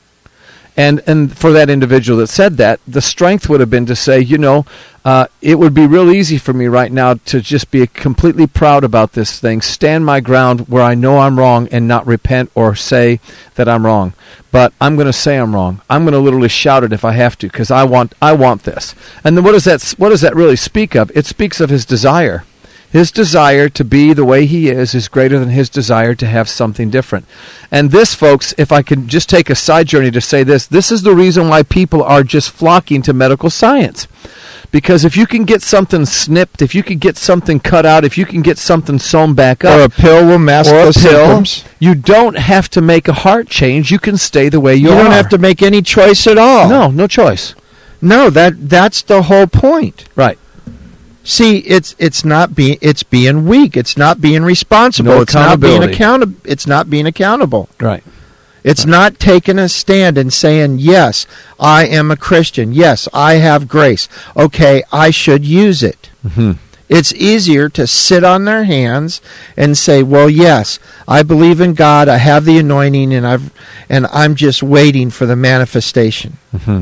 And for that individual that said that, the strength would have been to say, it would be real easy for me right now to just be completely proud about this thing, stand my ground where I know I'm wrong and not repent or say that I'm wrong. But I'm going to say I'm wrong. I'm going to literally shout it if I have to, because I want this. And then what does that really speak of? It speaks of his desire. His desire to be the way he is greater than his desire to have something different. And this, folks, if I could just take a side journey to say this is the reason why people are just flocking to medical science. Because if you can get something snipped, if you can get something cut out, if you can get something sewn back up, or a pill will mask the symptoms, you don't have to make a heart change. You can stay the way you are. You don't have to make any choice at all. No choice. No, that's the whole point. Right. See, it's being weak. It's not being responsible. No it's not being accountability. It's not being accountable. Right. It's not taking a stand and saying, yes, I am a Christian. Yes, I have grace. Okay, I should use it. Mm-hmm. It's easier to sit on their hands and say, well, yes, I believe in God. I have the anointing, and I'm just waiting for the manifestation. Mm-hmm.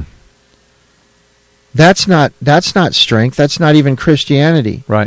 That's not strength. That's not even Christianity. Right.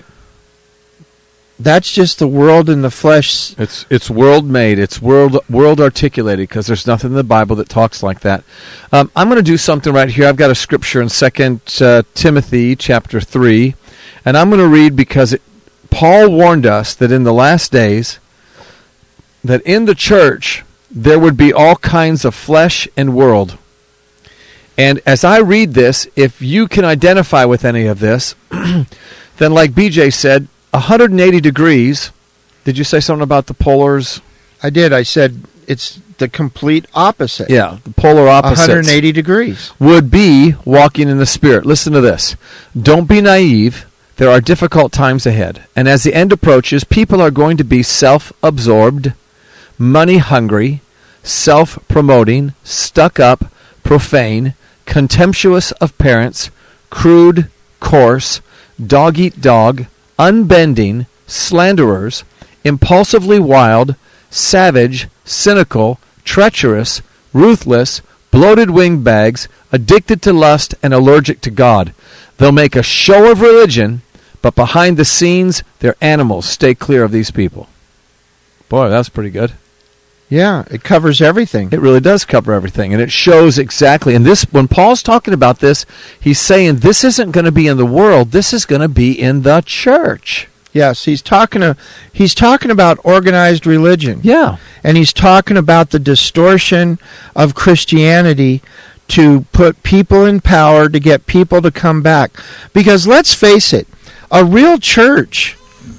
That's just the world and the flesh. It's world made. It's world articulated, because there's nothing in the Bible that talks like that. I'm going to do something right here. I've got a scripture in 2 Timothy chapter 3, and I'm going to read because Paul warned us that in the last days, that in the church there would be all kinds of flesh and world. And as I read this, if you can identify with any of this, then like BJ said, 180 degrees. Did you say something about the polars? I did. I said it's the complete opposite. Yeah, the polar opposites. 180 degrees. Would be walking in the Spirit. Listen to this. Don't be naive. There are difficult times ahead. And as the end approaches, people are going to be self-absorbed, money-hungry, self-promoting, stuck-up, profane, contemptuous of parents, crude, coarse, dog-eat-dog, unbending, slanderers, impulsively wild, savage, cynical, treacherous, ruthless, bloated wingbags, addicted to lust, and allergic to God. They'll make a show of religion, but behind the scenes, they're animals. Stay clear of these people. Boy, that's pretty good. Yeah, it covers everything. It really does cover everything, and it shows exactly. And this, when Paul's talking about this, he's saying this isn't going to be in the world. This is going to be in the church. Yes, he's talking about organized religion. Yeah. And he's talking about the distortion of Christianity to put people in power, to get people to come back. Because let's face it, a real church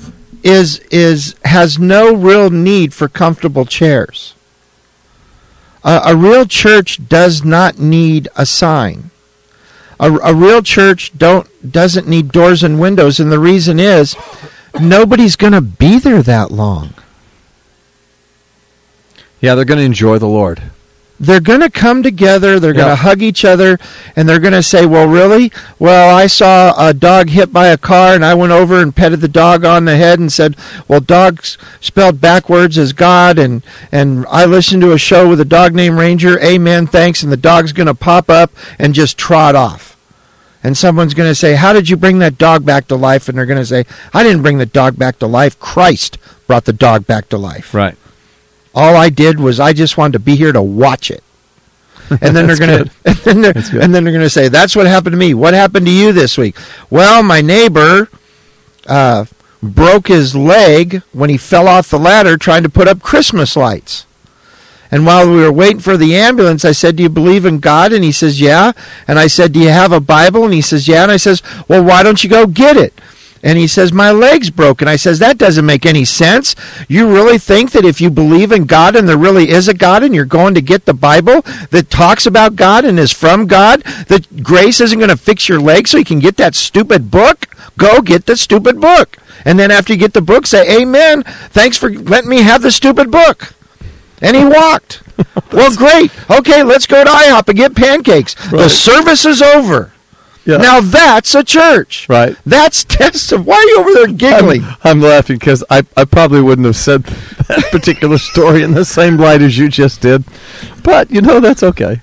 has no real need for comfortable chairs. A real church does not need a sign. A real church doesn't need doors and windows, and the reason is nobody's going to be there that long. Yeah, they're going to enjoy the Lord. They're going to come together, they're going to hug each other, and they're going to say, well, really? Well, I saw a dog hit by a car, and I went over and petted the dog on the head and said, well, dog spelled backwards is God, and I listened to a show with a dog named Ranger, amen, thanks, and the dog's going to pop up and just trot off. And someone's going to say, how did you bring that dog back to life? And they're going to say, I didn't bring the dog back to life. Christ brought the dog back to life. Right. All I did was I just wanted to be here to watch it. And then they're going to say, that's what happened to me. What happened to you this week? Well, my neighbor broke his leg when he fell off the ladder trying to put up Christmas lights. And while we were waiting for the ambulance, I said, do you believe in God? And he says, yeah. And I said, do you have a Bible? And he says, yeah. And I says, well, why don't you go get it? And he says, my leg's broken. I says, that doesn't make any sense. You really think that if you believe in God and there really is a God and you're going to get the Bible that talks about God and is from God, that grace isn't going to fix your leg so you can get that stupid book? Go get the stupid book. And then after you get the book, say, amen, thanks for letting me have the stupid book. And he walked. Well, great. Okay, let's go to IHOP and get pancakes. Right. The service is over. Yeah. Now that's a church. Right. That's tested. Why are you over there giggling? I'm laughing because I probably wouldn't have said that particular story in the same light as you just did. But, that's okay.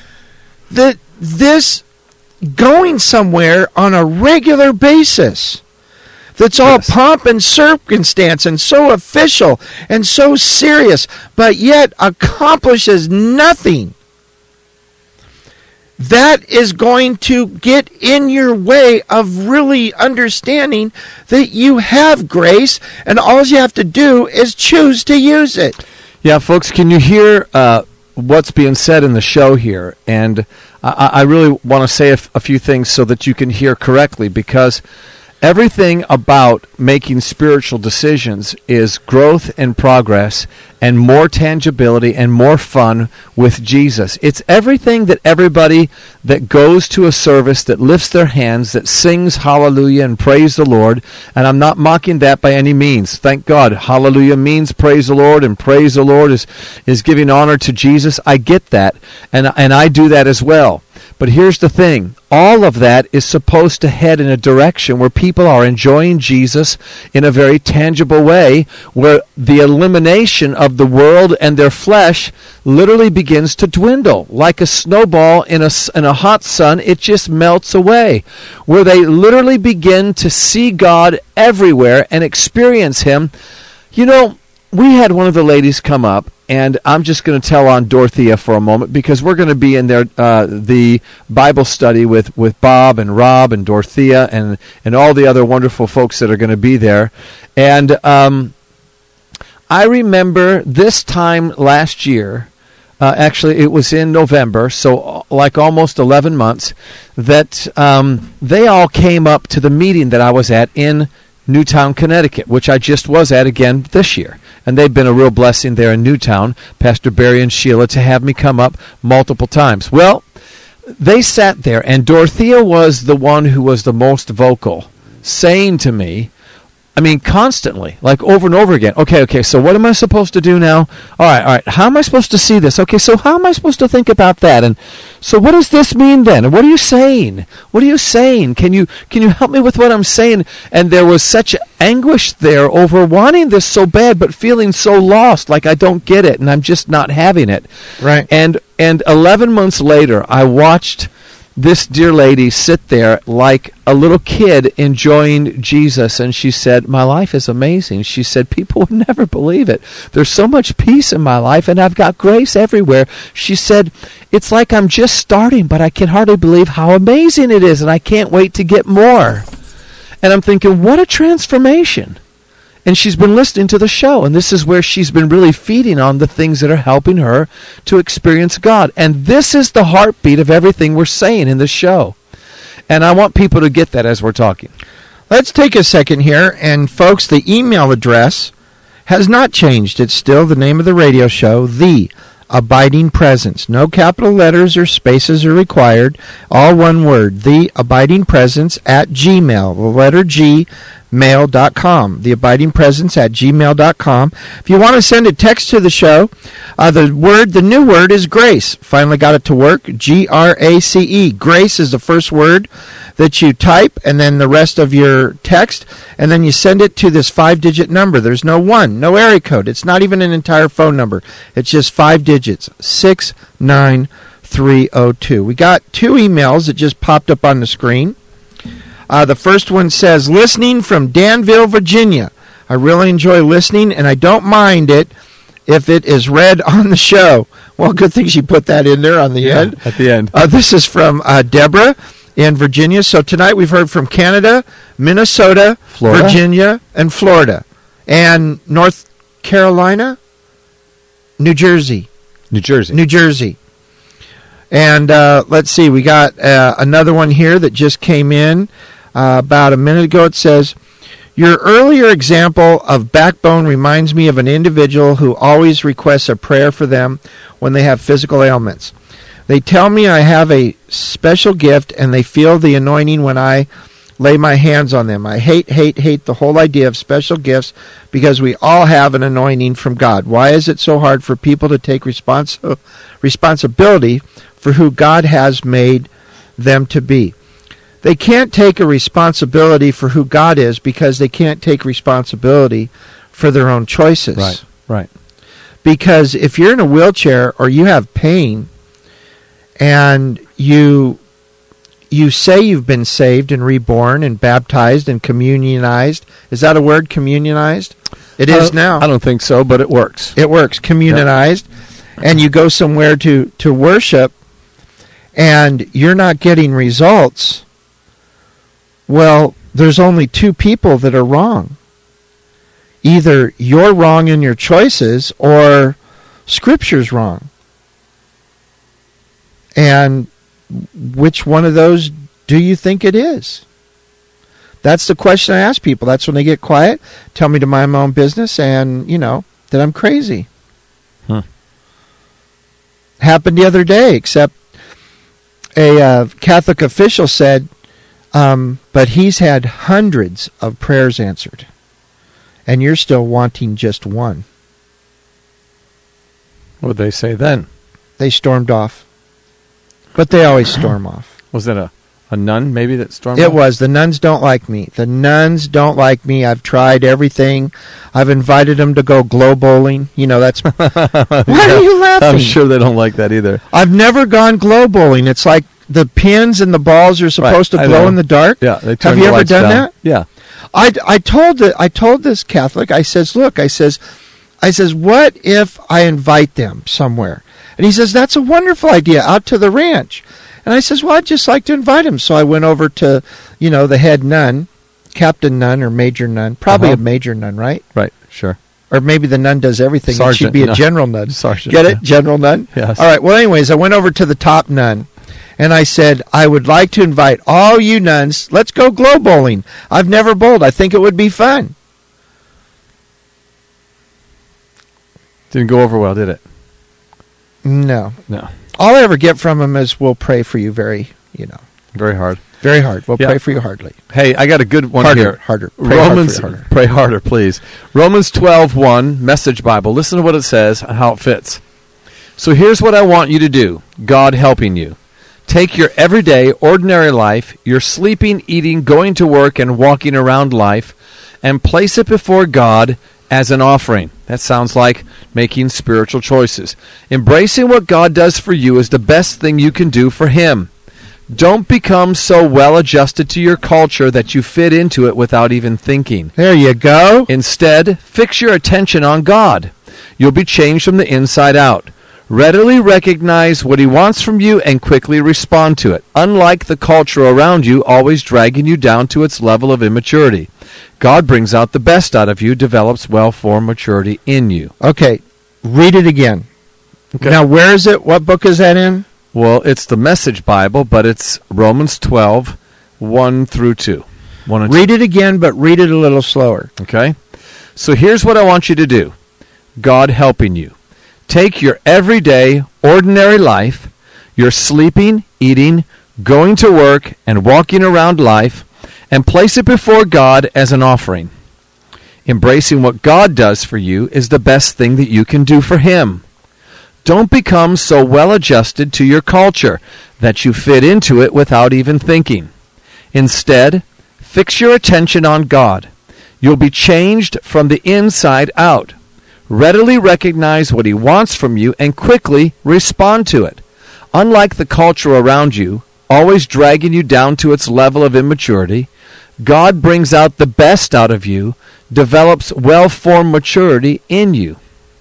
This going somewhere on a regular basis that's all pomp and circumstance and so official and so serious, but yet accomplishes nothing. That is going to get in your way of really understanding that you have grace, and all you have to do is choose to use it. Yeah, folks, can you hear what's being said in the show here? And I really want to say a few things so that you can hear correctly, because everything about making spiritual decisions is growth and progress and more tangibility and more fun with Jesus. It's everything that everybody that goes to a service, that lifts their hands, that sings hallelujah and praise the Lord, and I'm not mocking that by any means. Thank God. Hallelujah means praise the Lord, and praise the Lord is giving honor to Jesus. I get that, and I do that as well. But here's the thing. All of that is supposed to head in a direction where people are enjoying Jesus in a very tangible way, where the elimination of the world and their flesh literally begins to dwindle. Like a snowball in a hot sun, it just melts away. Where they literally begin to see God everywhere and experience Him. We had one of the ladies come up, and I'm just going to tell on Dorothea for a moment, because we're going to be in there the Bible study with Bob and Rob and Dorothea and all the other wonderful folks that are going to be there. And I remember this time last year, actually it was in November, so like almost 11 months, that they all came up to the meeting that I was at in Newtown, Connecticut, which I just was at again this year. And they've been a real blessing there in Newtown, Pastor Barry and Sheila, to have me come up multiple times. Well, they sat there, and Dorothea was the one who was the most vocal, saying to me, constantly, like over and over again, okay, so what am I supposed to do now? All right, how am I supposed to see this? Okay, so how am I supposed to think about that? And so what does this mean then? And what are you saying? What are you saying? Can you help me with what I'm saying? And there was such anguish there over wanting this so bad, but feeling so lost, like I don't get it, and I'm just not having it. Right. And 11 months later, I watched this dear lady sit there like a little kid enjoying Jesus, and she said, my life is amazing. She said, people would never believe it. There's so much peace in my life, and I've got grace everywhere. She said, it's like I'm just starting, but I can hardly believe how amazing it is, and I can't wait to get more. And I'm thinking, what a transformation. And she's been listening to the show, and this is where she's been really feeding on the things that are helping her to experience God. And this is the heartbeat of everything we're saying in the show. And I want people to get that as we're talking. Let's take a second here, and folks, the email address has not changed. It's still the name of the radio show, The Abiding Presence. No capital letters or spaces are required. All one word, The Abiding Presence at Gmail. The letter G, mail.com. The Abiding Presence at gmail.com. If you want to send a text to the show, the new word is grace. Finally got it to work. Grace. Grace is the first word that you type, and then the rest of your text, and then you send it to this 5-digit number. There's no one, no area code. It's not even an entire phone number. It's just 5 digits. 69302. We got 2 emails that just popped up on the screen. The first one says, listening from Danville, Virginia. I really enjoy listening, and I don't mind it if it is read on the show. Well, good thing she put that in there on the end. At the end. This is from Deborah in Virginia. So tonight we've heard from Canada, Minnesota, Florida? Virginia, and Florida. And North Carolina? New Jersey. New Jersey. New Jersey. And let's see, we got another one here that just came in about a minute ago. It says, your earlier example of backbone reminds me of an individual who always requests a prayer for them when they have physical ailments. They tell me I have a special gift, and they feel the anointing when I lay my hands on them. I hate the whole idea of special gifts because we all have an anointing from God. Why is it so hard for people to take responsibility for who God has made them to be? They can't take a responsibility for who God is because they can't take responsibility for their own choices. Right. Because if you're in a wheelchair or you have pain and you say you've been saved and reborn and baptized and communionized. Is that a word, communionized? It is now. I don't think so, but it works. It works, communionized. Yep. And you go somewhere to worship and you're not getting results. Well, there's only 2 people that are wrong. Either you're wrong in your choices or Scripture's wrong. And which one of those do you think it is? That's the question I ask people. That's when they get quiet, tell me to mind my own business, and, that I'm crazy. Happened the other day, except a Catholic official said, but he's had hundreds of prayers answered, and you're still wanting just one. What would they say then? They stormed off. But they always storm off. Was that a nun maybe that stormed off? It was. The nuns don't like me. The nuns don't like me. I've tried everything. I've invited them to go glow bowling. That's... Why are you laughing? I'm sure they don't like that either. I've never gone glow bowling. It's like the pins and the balls are supposed to glow in the dark. Yeah, they Have turn you the ever lights done down. that? Yeah. I told this Catholic, I says, look, I says, what if I invite them somewhere? And he says, that's a wonderful idea, out to the ranch. And I says, well, I'd just like to invite him. So I went over to, the head nun, Captain Nun or Major Nun, probably a Major Nun, right? Right, sure. Or maybe the nun does everything. Sergeant, She'd be a general nun. Sergeant. Get it? General nun? Yes. All right, well, anyways, I went over to the top nun. And I said, I would like to invite all you nuns. Let's go glow bowling. I've never bowled. I think it would be fun. Didn't go over well, did it? No. No. All I ever get from him is, we'll pray for you very hard. Very hard. We'll pray for you hardly. Hey, I got a good one harder, here. Harder. Pray harder, please. Romans 12:1, Message Bible. Listen to what it says and how it fits. So here's what I want you to do, God helping you. Take your everyday, ordinary life, your sleeping, eating, going to work, and walking around life, and place it before God as an offering. That sounds like making spiritual choices. Embracing what God does for you is the best thing you can do for Him. Don't become so well adjusted to your culture that you fit into it without even thinking. There you go. Instead, fix your attention on God. You'll be changed from the inside out. Readily recognize what He wants from you and quickly respond to it, unlike the culture around you always dragging you down to its level of immaturity. God brings out the best out of you, develops well-formed maturity in you. Okay, read it again. Okay. Now, where is it? What book is that in? Well, it's the Message Bible, but it's Romans 12, 1 through 2. 1 and 2. Read it again, but read it a little slower. Okay? So here's what I want you to do. God helping you. Take your everyday, ordinary life, your sleeping, eating, going to work, and walking around life, and place it before God as an offering. Embracing what God does for you is the best thing that you can do for Him. Don't become so well adjusted to your culture that you fit into it without even thinking. Instead, fix your attention on God. You'll be changed from the inside out. Readily recognize what He wants from you and quickly respond to it. Unlike the culture around you, always dragging you down to its level of immaturity, God brings out the best out of you, develops well-formed maturity in you.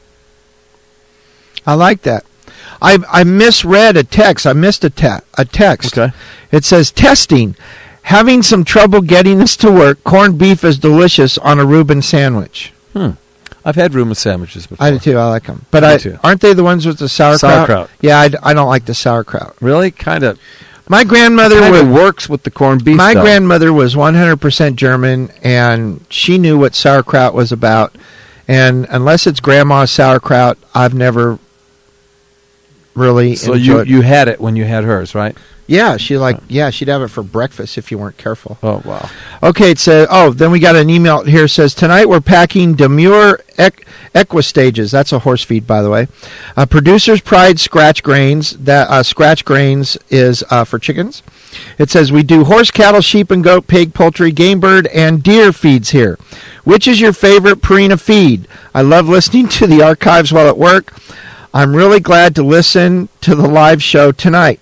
I like that. I misread a text. I missed a text. Okay. It says, testing. Having some trouble getting this to work. Corned beef is delicious on a Reuben sandwich. I've had Reuben sandwiches before. I do too. I like them. But aren't they the ones with the sauerkraut? Sauerkraut. Yeah, I don't like the sauerkraut. Really? Kind of. My grandmother works with the corned beef. My grandmother was 100% German, and she knew what sauerkraut was about. And unless it's grandma's sauerkraut, I've never really enjoyed. So you had it when you had hers, right? Yeah, she'd have it for breakfast if you weren't careful. Oh, wow. Okay, it says, then we got an email here. It says, tonight we're packing Demure Equistages. That's a horse feed, by the way. Producer's Pride Scratch Grains. That Scratch Grains is for chickens. It says, we do horse, cattle, sheep, and goat, pig, poultry, game bird, and deer feeds here. Which is your favorite Purina feed? I love listening to the archives while at work. I'm really glad to listen to the live show tonight.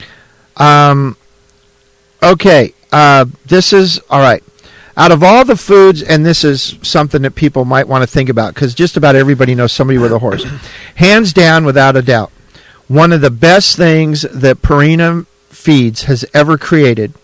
This is, all right. Out of all the foods, and this is something that people might want to think about, because just about everybody knows somebody with a horse. Hands down, without a doubt, one of the best things that Purina Feeds has ever created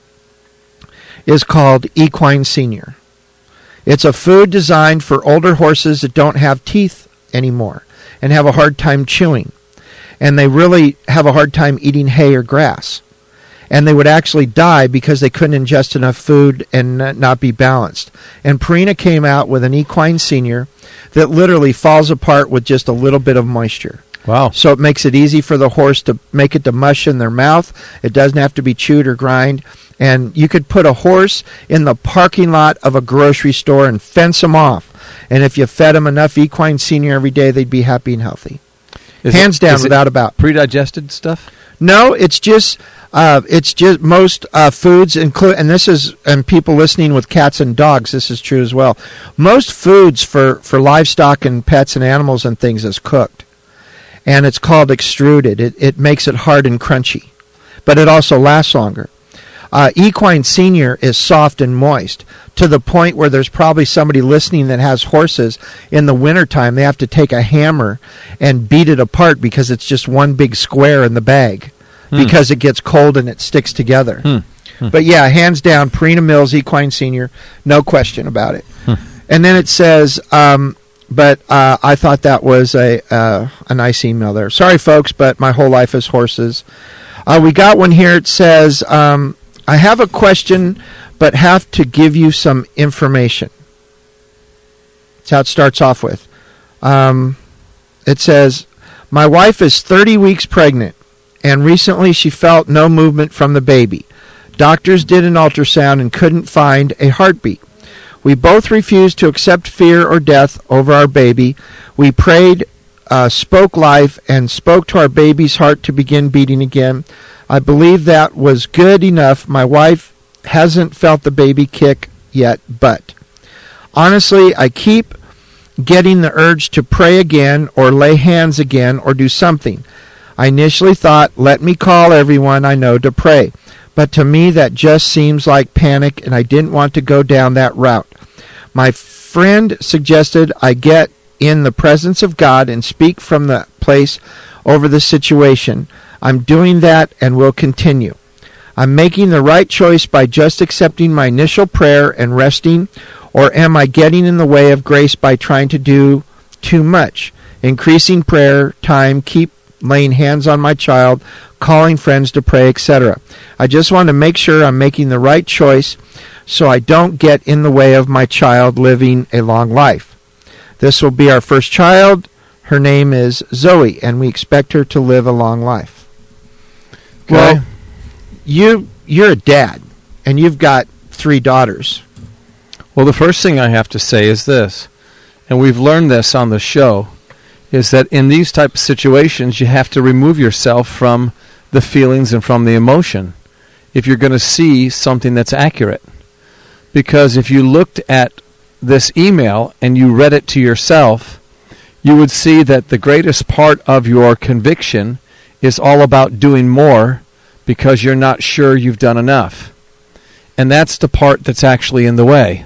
is called Equine Senior. It's a food designed for older horses that don't have teeth anymore and have a hard time chewing. And they really have a hard time eating hay or grass. And they would actually die because they couldn't ingest enough food and not be balanced. And Purina came out with an Equine Senior that literally falls apart with just a little bit of moisture. Wow. So it makes it easy for the horse to make it to mush in their mouth. It doesn't have to be chewed or grind. And you could put a horse in the parking lot of a grocery store and fence them off. And if you fed them enough Equine Senior every day, they'd be happy and healthy. Hands down, without a doubt. Pre-digested stuff? No, it's just most foods include, and people listening with cats and dogs, this is true as well. Most foods for livestock and pets and animals and things is cooked. And it's called extruded. It makes it hard and crunchy. But it also lasts longer. Equine Senior is soft and moist to the point where there's probably somebody listening that has horses. In the wintertime, they have to take a hammer and beat it apart because it's just one big square in the bag because it gets cold and it sticks together. But yeah, hands down, Purina Mills Equine Senior, no question about it. And then it says, but I thought that was a nice email there. Sorry, folks, but my whole life is horses. We got one here. It says, I have a question, but have to give you some information. That's how it starts off with. It says, my wife is 30 weeks pregnant, and recently she felt no movement from the baby. Doctors did an ultrasound and couldn't find a heartbeat. We both refused to accept fear or death over our baby. We prayed, spoke life, and spoke to our baby's heart to begin beating again. I believe that was good enough. My wife hasn't felt the baby kick yet, but honestly, I keep getting the urge to pray again or lay hands again or do something. I initially thought, let me call everyone I know to pray. but to me that just seems like panic, and I didn't want to go down that route. My friend suggested I get in the presence of God and speak from the place over the situation. I'm doing that and will continue. I'm making the right choice by just accepting my initial prayer and resting, or am I getting in the way of grace by trying to do too much? Increasing prayer time, keep laying hands on my child, calling friends to pray, etc. I just want to make sure I'm making the right choice so I don't get in the way of my child living a long life. This will be our first child. Her name is Zoe, and we expect her to live a long life. Okay. Well, you're a dad, and you've got 3 daughters. Well, the first thing I have to say is this, and we've learned this on the show, is that in these type of situations, you have to remove yourself from the feelings and from the emotion if you're going to see something that's accurate. Because if you looked at this email and you read it to yourself, you would see that the greatest part of your conviction is all about doing more because you're not sure you've done enough. And that's the part that's actually in the way.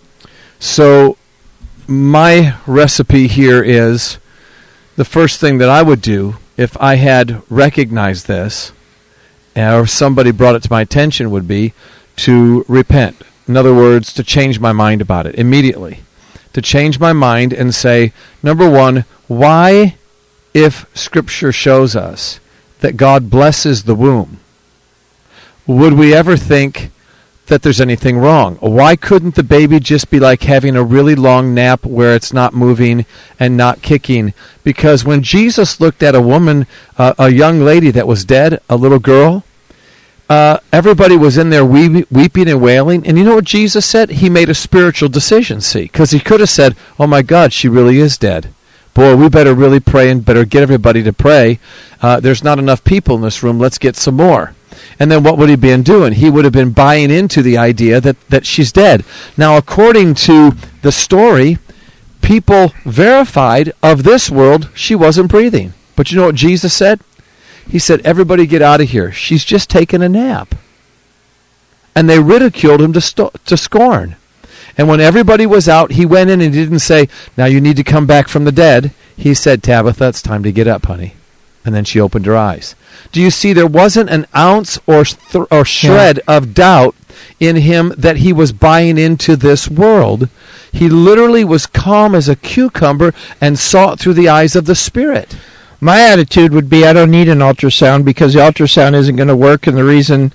So my recipe here is the first thing that I would do if I had recognized this, or somebody brought it to my attention, would be to repent. In other words, to change my mind about it immediately. To change my mind and say, number one, why, if Scripture shows us that God blesses the womb, would we ever think that there's anything wrong? Why couldn't the baby just be like having a really long nap where it's not moving and not kicking? Because when Jesus looked at a woman, a young lady that was dead, a little girl, everybody was in there weeping and wailing. And you know what Jesus said? He made a spiritual decision, see? Because he could have said, oh my God, she really is dead. Boy, we better really pray and better get everybody to pray. There's not enough people in this room. Let's get some more. And then what would he been doing? He would have been buying into the idea that she's dead. Now, according to the story, people verified of this world she wasn't breathing. But you know what Jesus said? He said, everybody get out of here. She's just taking a nap. And they ridiculed him to scorn. And when everybody was out, he went in and he didn't say, now you need to come back from the dead. He said, Tabitha, it's time to get up, honey. And then she opened her eyes. Do you see there wasn't an ounce or shred of doubt in him that he was buying into this world? He literally was calm as a cucumber and saw it through the eyes of the Spirit. My attitude would be I don't need an ultrasound because the ultrasound isn't going to work, and the reason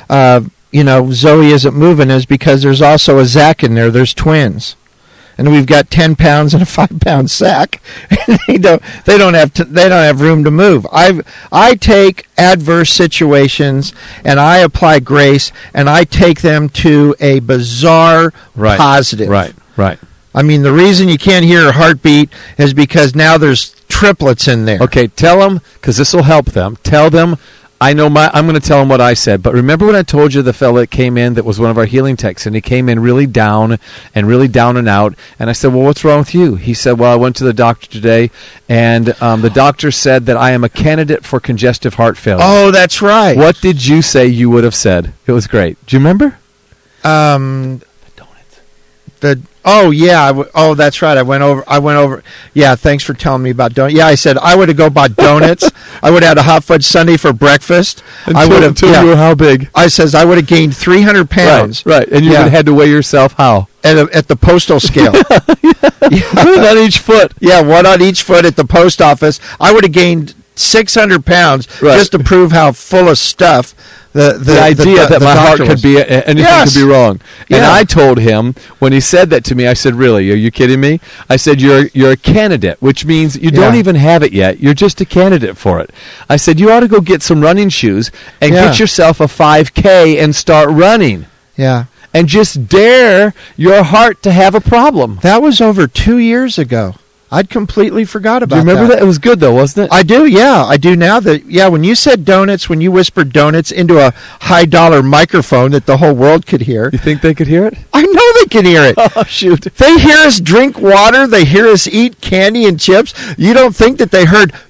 Zoe isn't moving is because there's also a Zach in there. There's twins. And we've got 10 pounds in a 5-pound sack. they don't have room to move. I take adverse situations and I apply grace and I take them to a bizarre positive. Right. I mean, the reason you can't hear a heartbeat is because now there's triplets in there. Okay, tell them, because this will help them. Tell them, I'm going to tell them what I said. But remember when I told you the fellow that came in that was one of our healing techs, and he came in really down and out. And I said, well, what's wrong with you? He said, well, I went to the doctor today, and the doctor said that I am a candidate for congestive heart failure. Oh, that's right. What did you say you would have said? It was great. Do you remember? The donuts. That's right. I went over. Yeah, thanks for telling me about donuts. Yeah, I said I would have go bought donuts. I would have had a hot fudge sundae for breakfast. I would have. You were how big? I says I would have gained 300 pounds. Right. And you would have had to weigh yourself how? At the postal scale. One on each foot. Yeah, one on each foot at the post office. I would have gained 600 pounds just to prove how full of stuff the idea that my heart could be anything could be wrong. And I told him when he said that to me, I said, "Really? Are you kidding me?" I said, "You're a candidate, which means you don't even have it yet. You're just a candidate for it." I said, "You ought to go get some running shoes and get yourself a 5K and start running." Yeah. And just dare your heart to have a problem. That was over 2 years ago. I'd completely forgot about that. Do you remember that? It was good, though, wasn't it? I do, yeah. I do now. When you said donuts, when you whispered donuts into a high-dollar microphone that the whole world could hear. You think they could hear it? I know they can hear it. Oh, shoot. They hear us drink water. They hear us eat candy and chips. You don't think that they heard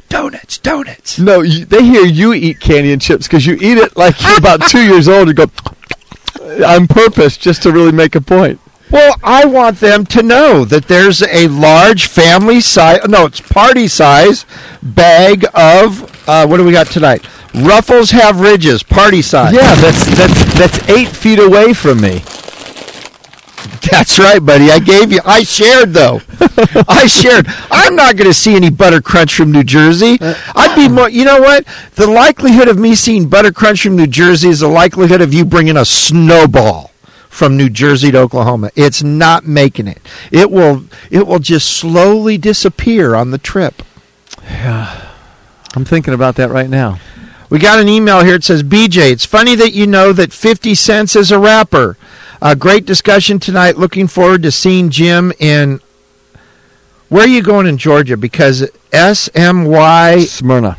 donuts, donuts. No, they hear you eat candy and chips because you eat it like you're about 2 years old and go on purpose just to really make a point. Well, I want them to know that there's a large family size, no, it's party size bag of, what do we got tonight? Ruffles Have Ridges, party size. Yeah, that's 8 feet away from me. That's right, buddy. I shared, though. I shared. I'm not going to see any Butter Crunch from New Jersey. I'd be more, you know what? The likelihood of me seeing Butter Crunch from New Jersey is the likelihood of you bringing a snowball from New Jersey to Oklahoma. It's not making it. It will just slowly disappear on the trip. Yeah. I'm thinking about that right now. We got an email here. It says, BJ, it's funny that you know that 50 Cent is a rapper. Great discussion tonight. Looking forward to seeing Jim in... Where are you going in Georgia? Because SMY... Smyrna.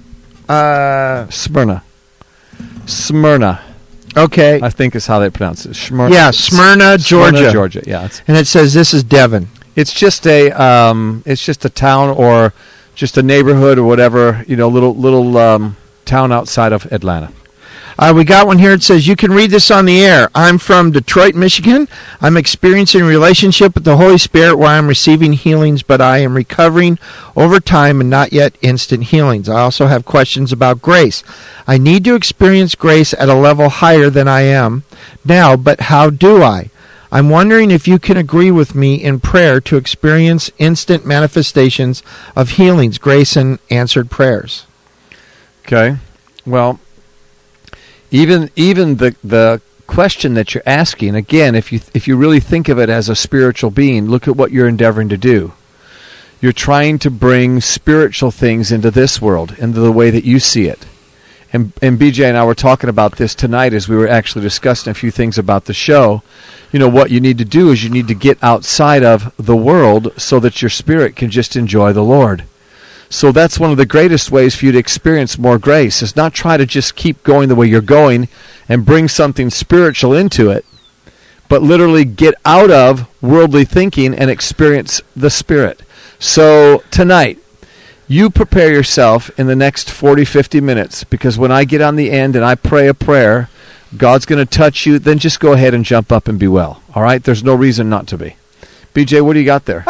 Smyrna. Okay. I think is how they pronounce it. Smyrna. Yeah, Smyrna, Georgia. Smyrna, Georgia. Yeah. And it says this is Devon. It's just a town or just a neighborhood or whatever, little town outside of Atlanta. We got one here. It says, you can read this on the air. I'm from Detroit, Michigan. I'm experiencing a relationship with the Holy Spirit where I'm receiving healings, but I am recovering over time and not yet instant healings. I also have questions about grace. I need to experience grace at a level higher than I am now, but how do I? I'm wondering if you can agree with me in prayer to experience instant manifestations of healings, grace, and answered prayers. Okay. Well, even the question that you're asking, again, if you really think of it as a spiritual being, look at what you're endeavoring to do. You're trying to bring spiritual things into this world, into the way that you see it. And BJ and I were talking about this tonight as we were actually discussing a few things about the show. What you need to do is you need to get outside of the world so that your spirit can just enjoy the Lord. So that's one of the greatest ways for you to experience more grace, is not try to just keep going the way you're going and bring something spiritual into it, but literally get out of worldly thinking and experience the Spirit. So tonight, you prepare yourself in the next 40, 50 minutes, because when I get on the end and I pray a prayer, God's going to touch you, then just go ahead and jump up and be well. All right? There's no reason not to be. BJ, what do you got there?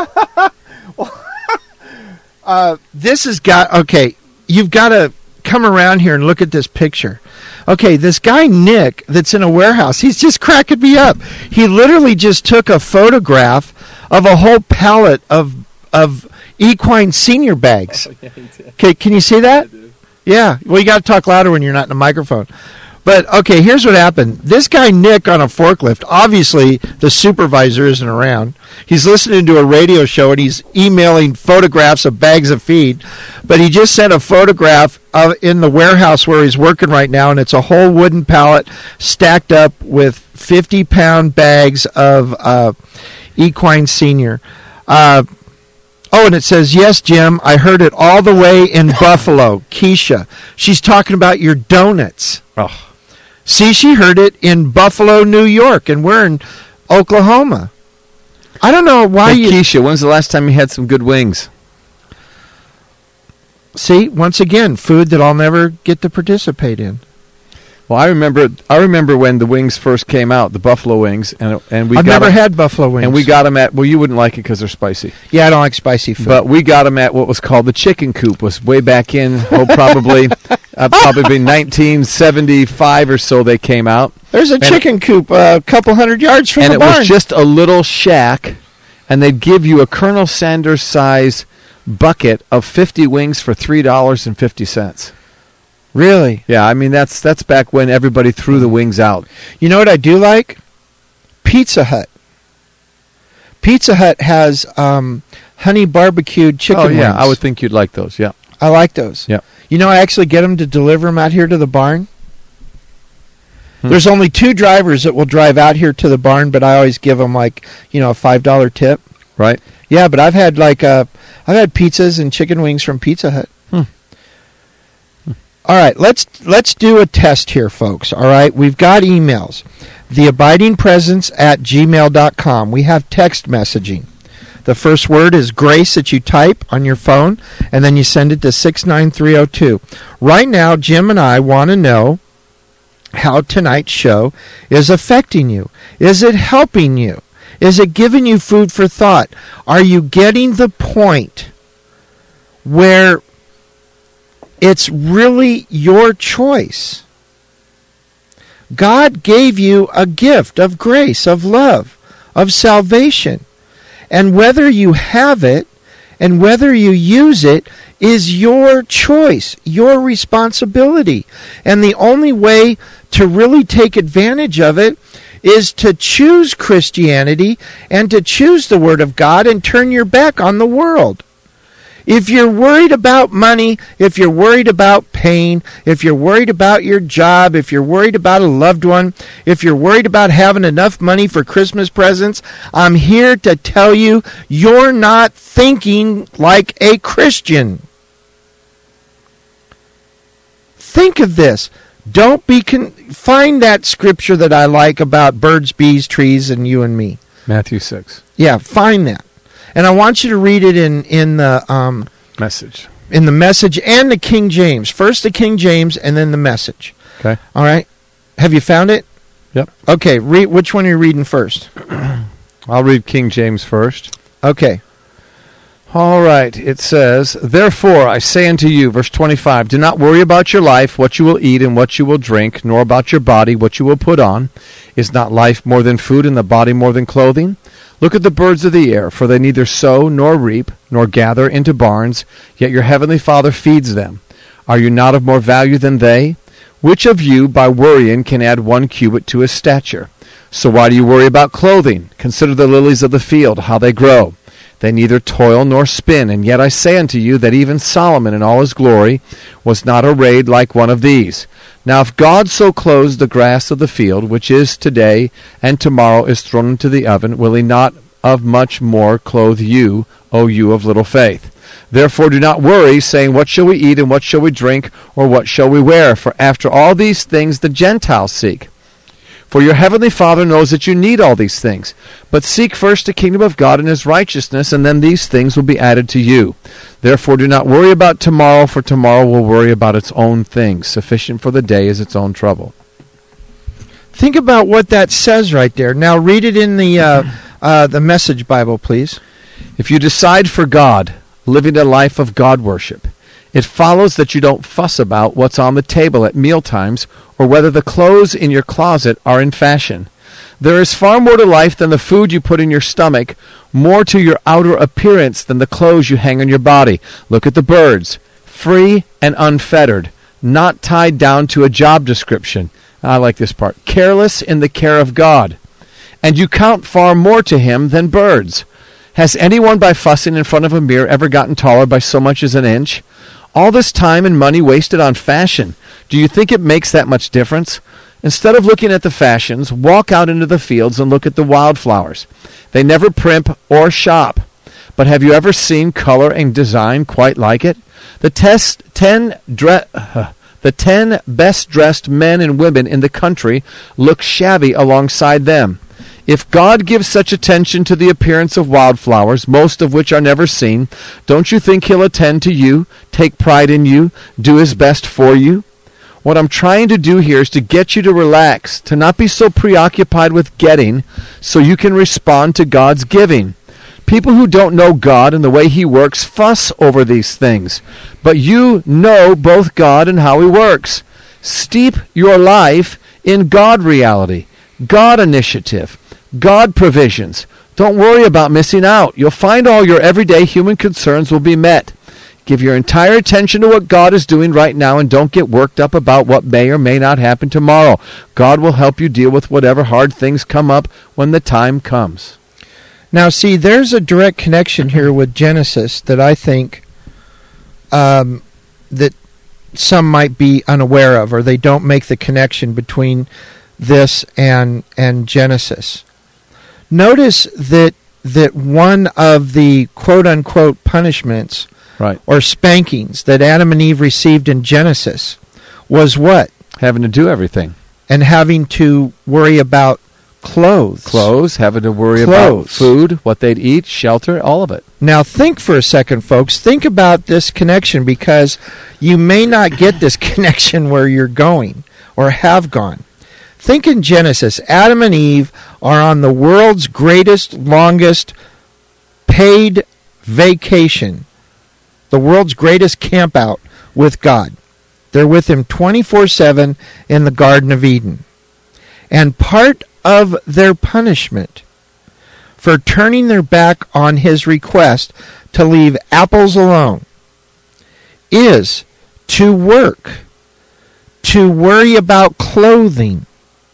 This has got, okay, you've got to come around here and look at this picture. Okay, this guy, Nick, that's in a warehouse, he's just cracking me up. He literally just took a photograph of a whole pallet of equine senior bags. Oh, yeah, okay, can you see that? Yeah, well, you got to talk louder when you're not in a microphone. But, okay, here's what happened. This guy, Nick, on a forklift, obviously the supervisor isn't around. He's listening to a radio show, and he's emailing photographs of bags of feed. But he just sent a photograph in the warehouse where he's working right now, and it's a whole wooden pallet stacked up with 50-pound bags of equine senior. Oh, and it says, yes, Jim, I heard it all the way in Buffalo. Keisha. She's talking about your donuts. Oh. See, she heard it in Buffalo, New York, and we're in Oklahoma. I don't know why Keisha, when's the last time you had some good wings? See, once again, food that I'll never get to participate in. Well, I remember when the wings first came out, the buffalo wings, and I've never had buffalo wings. And we got them at, well, you wouldn't like it because they're spicy. Yeah, I don't like spicy food. But we got them at what was called the Chicken Coop. Was way back in, probably 1975 or so they came out. There's a chicken coop a couple 100 yards from the barn. And it was just a little shack, and they'd give you a Colonel Sanders size bucket of 50 wings for $3.50. Really? Yeah, I mean, that's back when everybody threw the wings out. You know what I do like? Pizza Hut. Pizza Hut has honey barbecued chicken wings. Oh, yeah, I would think you'd like those, yeah. I like those. Yeah. You know, I actually get them to deliver them out here to the barn. There's only 2 drivers that will drive out here to the barn, but I always give them, like, a $5 tip. Right. Yeah, but I've had, I've had pizzas and chicken wings from Pizza Hut. All right, let's do a test here, folks. All right, we've got emails. theabidingpresence@gmail.com. We have text messaging. The first word is grace that you type on your phone, and then you send it to 69302. Right now, Jim and I want to know how tonight's show is affecting you. Is it helping you? Is it giving you food for thought? Are you getting the point where it's really your choice? God gave you a gift of grace, of love, of salvation. And whether you have it and whether you use it is your choice, your responsibility. And the only way to really take advantage of it is to choose Christianity and to choose the Word of God and turn your back on the world. If you're worried about money, if you're worried about pain, if you're worried about your job, if you're worried about a loved one, if you're worried about having enough money for Christmas presents, I'm here to tell you, you're not thinking like a Christian. Think of this. Don't be find that scripture that I like about birds, bees, trees, and you and me. Matthew 6. Yeah, find that. And I want you to read it in the Message. In the Message and the King James. First the King James and then the Message. Okay. All right. Have you found it? Yep. Okay. Which one are you reading first? I'll read King James first. Okay. All right. It says, "Therefore I say unto you," verse 25, "do not worry about your life, what you will eat and what you will drink, nor about your body, what you will put on. Is not life more than food, and the body more than clothing? Look at the birds of the air, for they neither sow nor reap, nor gather into barns, yet your heavenly Father feeds them. Are you not of more value than they? Which of you, by worrying, can add 1 cubit to his stature? So why do you worry about clothing? Consider the lilies of the field, how they grow. They neither toil nor spin, and yet I say unto you that even Solomon in all his glory was not arrayed like one of these. Now if God so clothes the grass of the field, which is today and tomorrow is thrown into the oven, will he not of much more clothe you, O you of little faith? Therefore do not worry, saying, what shall we eat, and what shall we drink, or what shall we wear? For after all these things the Gentiles seek. For your heavenly Father knows that you need all these things. But seek first the kingdom of God and his righteousness, and then these things will be added to you. Therefore do not worry about tomorrow, for tomorrow will worry about its own things. Sufficient for the day is its own trouble." Think about what that says right there. Now read it in the Message Bible, please. If you decide for God, living a life of God worship, it follows that you don't fuss about what's on the table at mealtimes or whether the clothes in your closet are in fashion. There is far more to life than the food you put in your stomach, more to your outer appearance than the clothes you hang on your body. Look at the birds, free and unfettered, not tied down to a job description. I like this part. Careless in the care of God. And you count far more to him than birds. Has anyone by fussing in front of a mirror ever gotten taller by so much as an inch? All this time and money wasted on fashion. Do you think it makes that much difference? Instead of looking at the fashions, walk out into the fields and look at the wildflowers. They never primp or shop. But have you ever seen color and design quite like it? The 10 best-dressed men and women in the country look shabby alongside them. If God gives such attention to the appearance of wildflowers, most of which are never seen, don't you think he'll attend to you, take pride in you, do his best for you? What I'm trying to do here is to get you to relax, to not be so preoccupied with getting, so you can respond to God's giving. People who don't know God and the way he works fuss over these things, but you know both God and how he works. Steep your life in God reality, God initiative, God provisions. Don't worry about missing out. You'll find all your everyday human concerns will be met. Give your entire attention to what God is doing right now and don't get worked up about what may or may not happen tomorrow. God will help you deal with whatever hard things come up when the time comes. Now, see, there's a direct connection here with Genesis that I think that some might be unaware of, or they don't make the connection between this and Genesis. Notice that one of the quote-unquote punishments Right. or spankings that Adam and Eve received in Genesis was what? Having to do everything. And having to worry about Clothes. Having to worry about Clothes. food, what they'd eat, shelter, all of it. Now think for a second, folks. Think about this connection, because you may not get this connection where you're going or have gone. Think in Genesis. Adam and Eve are on the world's greatest, longest paid vacation. The world's greatest camp out with God. They're with Him 24/7 in the Garden of Eden. And part of their punishment for turning their back on His request to leave apples alone is to work, to worry about clothing,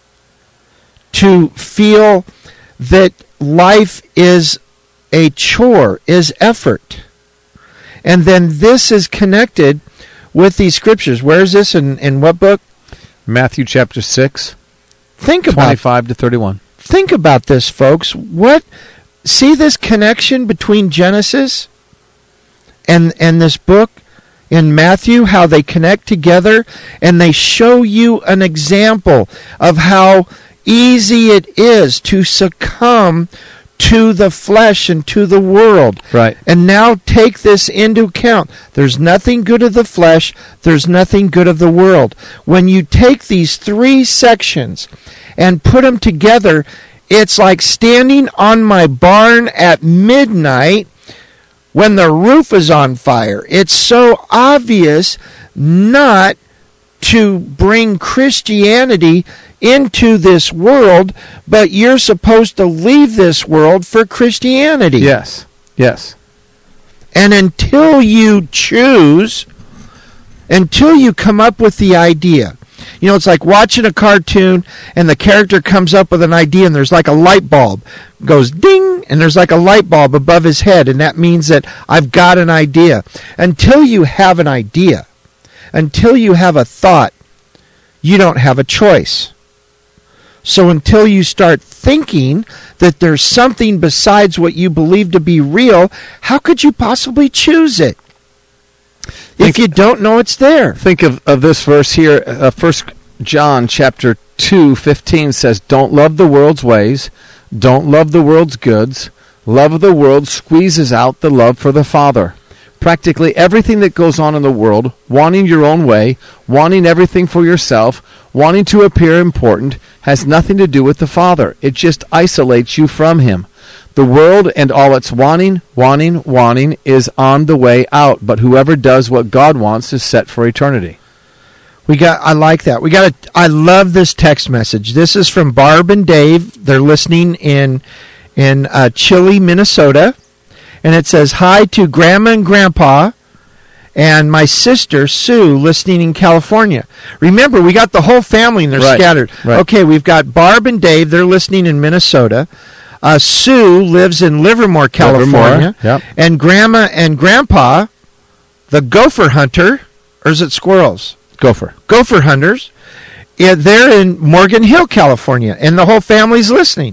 to feel that life is a chore, is effort. And then this is connected with these scriptures. Where is this in what book? Matthew chapter 6, Think about 25 to 31. Think about this, folks. See this connection between Genesis and this book in Matthew, how they connect together, and they show you an example of how easy it is to succumb to the flesh and to the world. Right. And now take this into account. There's nothing good of the flesh. There's nothing good of the world. When you take these three sections and put them together, it's like standing on my barn at midnight when the roof is on fire. It's so obvious not to bring Christianity into this world, but you're supposed to leave this world for Christianity. Yes. And until you choose, until you come up with the idea. You know, it's like watching a cartoon and the character comes up with an idea and there's like a light bulb. Goes ding, and there's like a light bulb above his head, and that means that I've got an idea. Until you have an idea, until you have a thought, you don't have a choice. So until you start thinking that there's something besides what you believe to be real, how could you possibly choose it if you don't know it's there? Think of this verse here. 1 John chapter 2:15 says, "Don't love the world's ways. Don't love the world's goods. Love of the world squeezes out the love for the Father." Practically everything that goes on in the world, wanting your own way, wanting everything for yourself, wanting to appear important, has nothing to do with the Father. It just isolates you from Him. The world and all its wanting is on the way out, but whoever does what God wants is set for eternity. I like that. I love this text message. This is from Barb and Dave. They're listening in Chile, Minnesota. And it says, "Hi to Grandma and Grandpa and my sister, Sue, listening in California." Remember, we got the whole family and they're scattered. Right. Okay, we've got Barb and Dave. They're listening in Minnesota. Sue lives in Livermore, California. Yep. And Grandma and Grandpa, the gopher hunter, or is it squirrels? Gopher hunters. Yeah, they're in Morgan Hill, California, and the whole family's listening.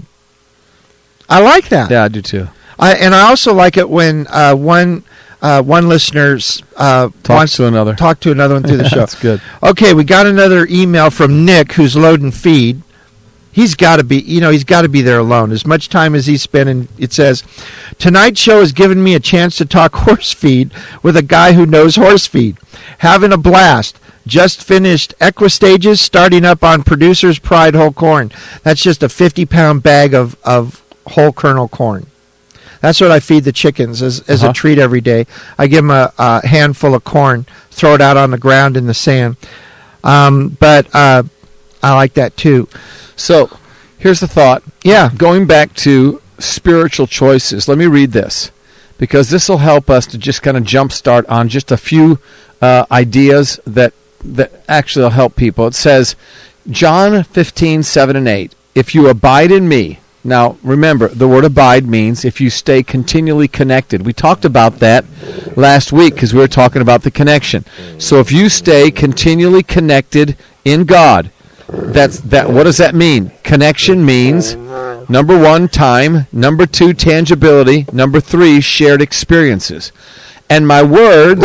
I like that. Yeah, I do too. And I also like it when one listener talks to another one through the show. That's good. Okay, we got another email from Nick, who's loading feed. He's got to be there alone. As much time as he's spending, it says, "Tonight's show has given me a chance to talk horse feed with a guy who knows horse feed. Having a blast. Just finished Equistages, starting up on Producer's Pride whole corn." That's just a 50-pound bag of whole kernel corn. That's what I feed the chickens as a treat every day. I give them a handful of corn, throw it out on the ground in the sand. But I like that too. So here's the thought. Yeah. Going back to spiritual choices, let me read this, because this will help us to just kind of jumpstart on just a few ideas that actually will help people. It says, John 15:7-8, "If you abide in me." Now, remember, the word abide means if you stay continually connected. We talked about that last week because we were talking about the connection. So if you stay continually connected in God, what does that mean? Connection means, number 1, time. Number 2, tangibility. Number 3, shared experiences. And my words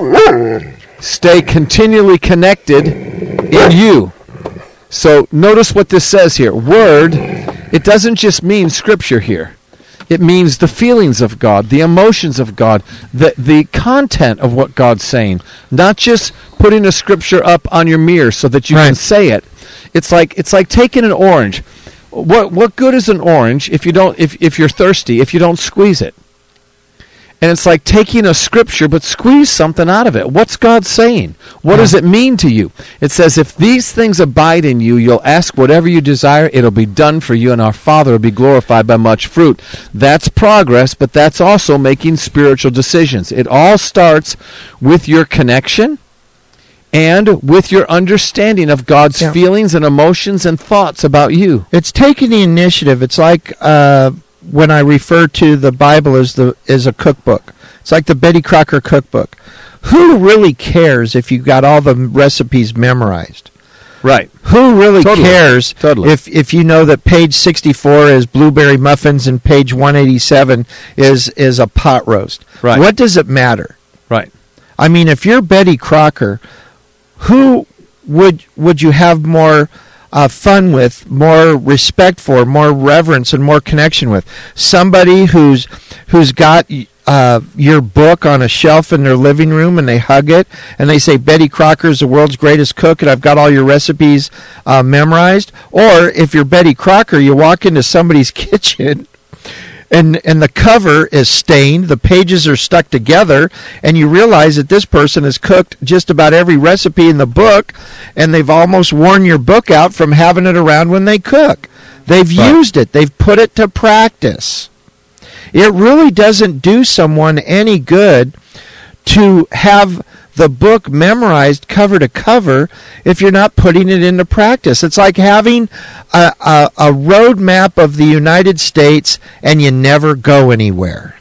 stay continually connected in you. So notice what this says here. Word It doesn't just mean Scripture here. It means the feelings of God, the emotions of God, the content of what God's saying. Not just putting a Scripture up on your mirror so that you can say it. It's like taking an orange. What good is an orange if you're thirsty, if you don't squeeze it? And it's like taking a Scripture, but squeeze something out of it. What's God saying? What does it mean to you? It says, if these things abide in you, you'll ask whatever you desire, it'll be done for you, and our Father will be glorified by much fruit. That's progress, but that's also making spiritual decisions. It all starts with your connection and with your understanding of God's feelings and emotions and thoughts about you. It's taking the initiative. It's like when I refer to the Bible as a cookbook. It's like the Betty Crocker cookbook. Who really cares if you got all the recipes memorized? Right. Who really cares if you know that page 64 is blueberry muffins and page 187 is a pot roast? Right. What does it matter? Right. I mean, if you're Betty Crocker, who would you have more fun with, more respect for, more reverence, and more connection with? Somebody who's got your book on a shelf in their living room, and they hug it, and they say, Betty Crocker is the world's greatest cook, and I've got all your recipes memorized? Or if you're Betty Crocker, you walk into somebody's kitchen, and the cover is stained, the pages are stuck together, and you realize that this person has cooked just about every recipe in the book, and they've almost worn your book out from having it around when they cook. They've used it. They've put it to practice. It really doesn't do someone any good to have the book memorized cover to cover if you're not putting it into practice. It's like having a road map of the United States and you never go anywhere.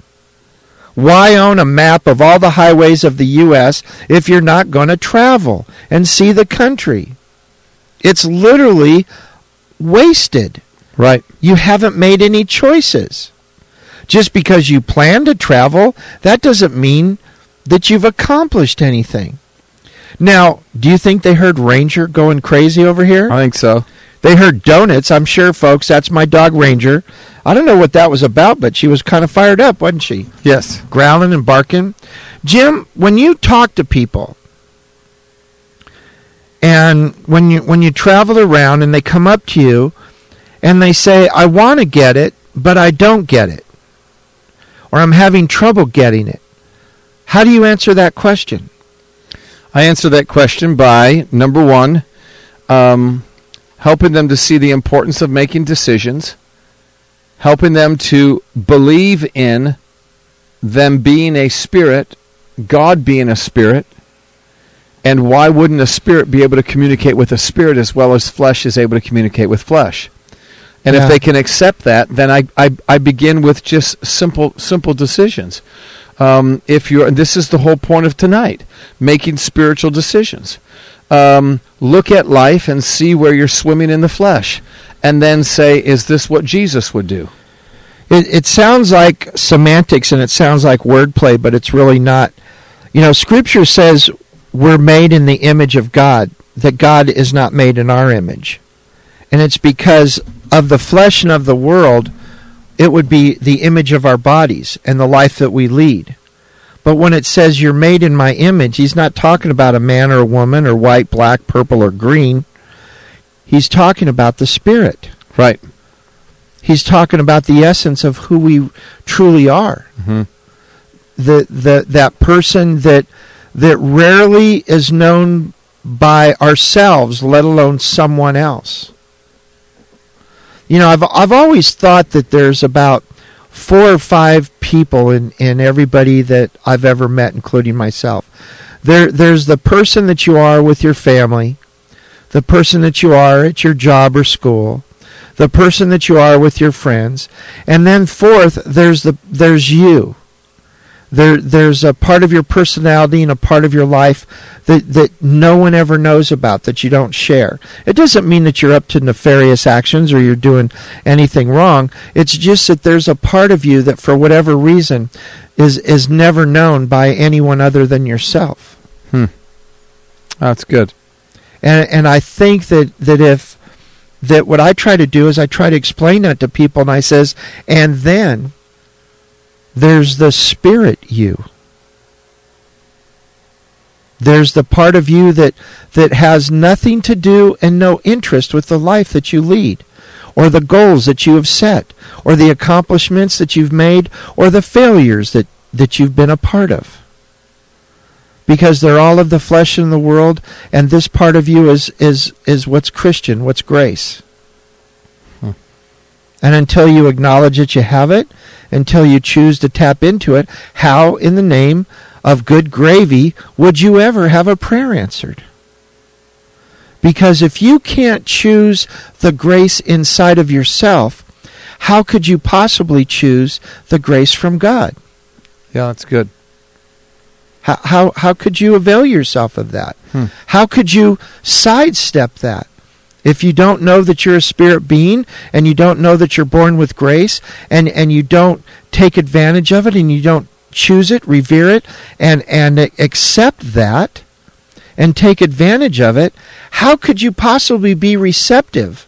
Why own a map of all the highways of the U.S. if you're not going to travel and see the country? It's literally wasted. Right. You haven't made any choices. Just because you plan to travel, that doesn't mean that you've accomplished anything. Now, do you think they heard Ranger going crazy over here? I think so. They heard Donuts. I'm sure, folks, that's my dog Ranger. I don't know what that was about, but she was kind of fired up, wasn't she? Yes. Growling and barking. Jim, when you talk to people, and when you travel around and they come up to you and they say, I want to get it, but I don't get it, or I'm having trouble getting it, how do you answer that question? I answer that question by, number one, helping them to see the importance of making decisions, helping them to believe in them being a spirit, God being a spirit, and why wouldn't a spirit be able to communicate with a spirit as well as flesh is able to communicate with flesh? And if they can accept that, then I begin with just simple decisions. This is the whole point of tonight, making spiritual decisions. Look at life and see where you're swimming in the flesh, and then say, is this what Jesus would do? It sounds like semantics and it sounds like wordplay, but it's really not. You know, Scripture says we're made in the image of God, that God is not made in our image. And it's because of the flesh and of the world, it would be the image of our bodies and the life that we lead. But when it says you're made in my image, he's not talking about a man or a woman or white, black, purple, or green. He's talking about the Spirit. Right. He's talking about the essence of who we truly are. Mm-hmm. That person that rarely is known by ourselves, let alone someone else. You know, I've always thought that there's about 4 or 5 people in everybody that I've ever met, including myself. There's the person that you are with your family, the person that you are at your job or school, the person that you are with your friends, and then fourth, there's you. There's a part of your personality and a part of your life that no one ever knows about, that you don't share. It doesn't mean that you're up to nefarious actions or you're doing anything wrong. It's just that there's a part of you that for whatever reason is never known by anyone other than yourself. That's good. And I think that if that what I try to do is I try to explain that to people, and I says, and then there's the spirit you. There's the part of you that has nothing to do and no interest with the life that you lead, or the goals that you have set, or the accomplishments that you've made, or the failures that you've been a part of. Because they're all of the flesh in the world, and this part of you is what's Christian, what's grace. And until you acknowledge that you have it, until you choose to tap into it, how in the name of good gravy would you ever have a prayer answered? Because if you can't choose the grace inside of yourself, how could you possibly choose the grace from God? Yeah, that's good. How could you avail yourself of that? How could you sidestep that? If you don't know that you're a spirit being, and you don't know that you're born with grace, and you don't take advantage of it, and you don't choose it, revere it, and accept that, and take advantage of it, how could you possibly be receptive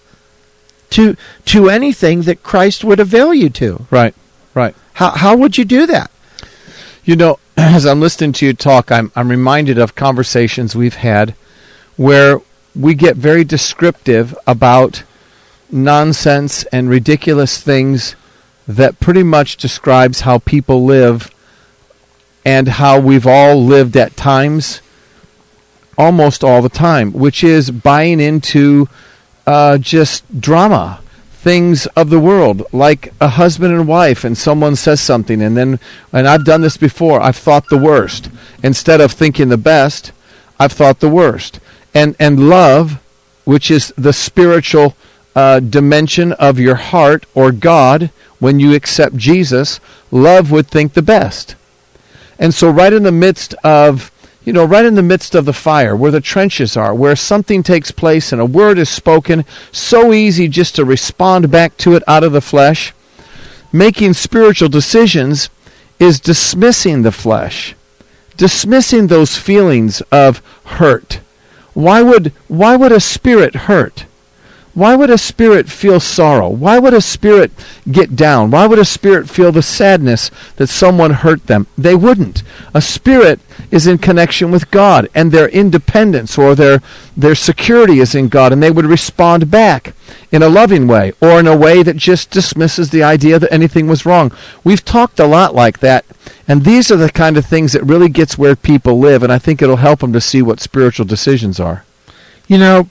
to anything that Christ would avail you to? Right. How would you do that? You know, as I'm listening to you talk, I'm reminded of conversations we've had where we get very descriptive about nonsense and ridiculous things that pretty much describes how people live and how we've all lived at times, almost all the time, which is buying into just drama, things of the world, like a husband and wife, and someone says something, and I've done this before, I've thought the worst. Instead of thinking the best, I've thought the worst. And love, which is the spiritual dimension of your heart, or God, when you accept Jesus, love would think the best. And so right in the midst of the fire, where the trenches are, where something takes place and a word is spoken, so easy just to respond back to it out of the flesh. Making spiritual decisions is dismissing the flesh, dismissing those feelings of hurt. Why would a spirit hurt? Why would a spirit feel sorrow? Why would a spirit get down? Why would a spirit feel the sadness that someone hurt them? They wouldn't. A spirit is in connection with God, and their independence or their security is in God, and they would respond back in a loving way, or in a way that just dismisses the idea that anything was wrong. We've talked a lot like that, and these are the kind of things that really gets where people live, and I think it'll help them to see what spiritual decisions are. You know,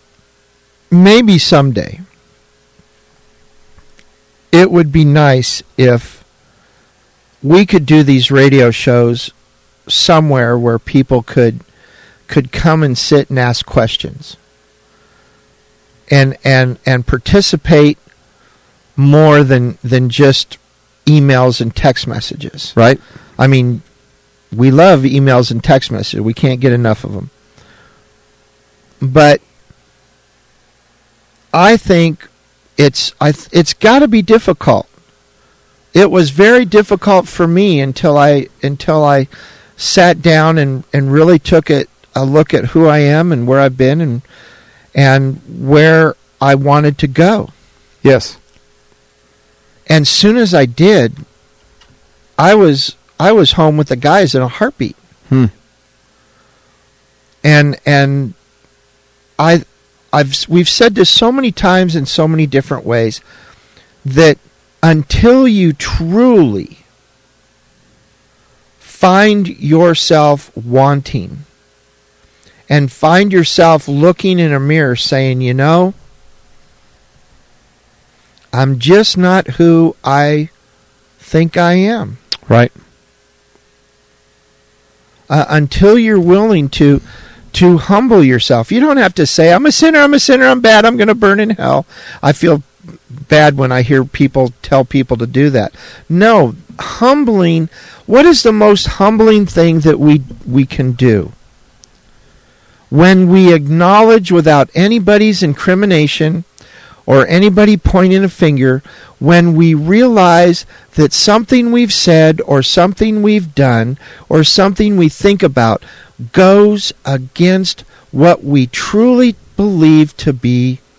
maybe someday it would be nice if we could do these radio shows somewhere where people could come and sit and ask questions and participate more than just emails and text messages. Right. I mean, we love emails and text messages. We can't get enough of them. But I think it's got to be difficult. It was very difficult for me until I sat down and really took a look at who I am and where I've been and where I wanted to go. Yes. And soon as I did, I was home with the guys in a heartbeat. And we've said this so many times in so many different ways, that until you truly find yourself wanting and find yourself looking in a mirror saying, you know, I'm just not who I think I am. Right. Until you're willing to humble yourself. You don't have to say, I'm a sinner, I'm bad, I'm going to burn in hell. I feel bad when I hear people tell people to do that. No, humbling, what is the most humbling thing that we can do? When we acknowledge without anybody's incrimination or anybody pointing a finger, when we realize that something we've said or something we've done or something we think about goes against what we truly believe to be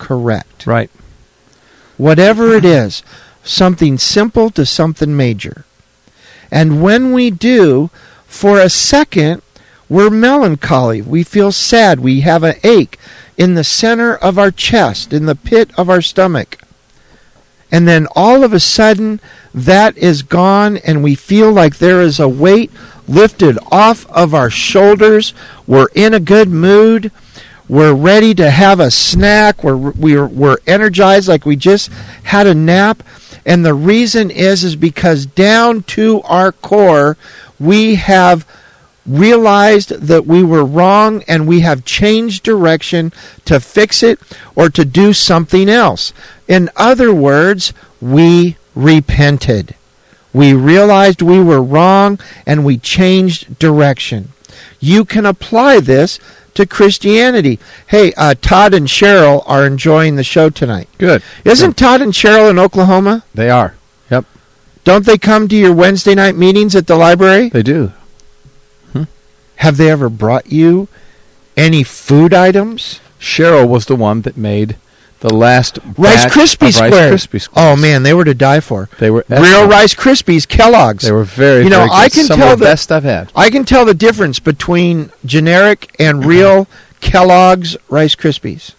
correct. Right. Whatever it is, something simple to something major. And when we do, for a second, we're melancholy. We feel sad. We have an ache in the center of our chest, in the pit of our stomach. And then all of a sudden, that is gone, and we feel like there is a weight lifted off of our shoulders. We're in a good mood. We're ready to have a snack. We're energized like we just had a nap. And the reason is because down to our core, we have realized that we were wrong and we have changed direction to fix it or to do something else. In other words, we repented. We realized we were wrong and we changed direction. You can apply this to Christianity. Hey, Todd and Cheryl are enjoying the show tonight. Good. Isn't Todd and Cheryl in Oklahoma? They are. Yep. Don't they come to your Wednesday night meetings at the library? They do. Have they ever brought you any food items? Cheryl was the one that made the last Rice batch Krispie of Squares. Rice Krispie Squares. Oh man, they were to die for. They were real excellent. Rice Krispies, Kellogg's. They were very, very good. I can Some tell of the best I've had. I can tell the difference between generic and real Kellogg's Rice Krispies.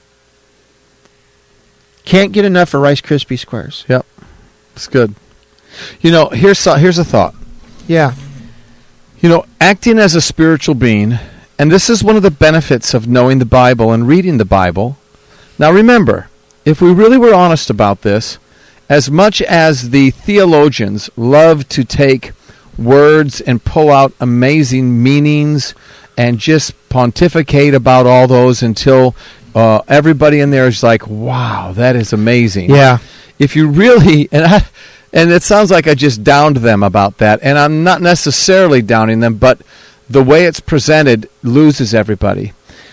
Can't get enough of Rice Krispie Squares. Yep, it's good. You know, here's a thought. Yeah. You know, acting as a spiritual being, and this is one of the benefits of knowing the Bible and reading the Bible. Now remember, if we really were honest about this, as much as the theologians love to take words and pull out amazing meanings and just pontificate about all those until everybody in there is like, wow, that is amazing. Yeah. If you really, and it sounds like I just downed them about that, and I'm not necessarily downing them, but the way it's presented loses everybody.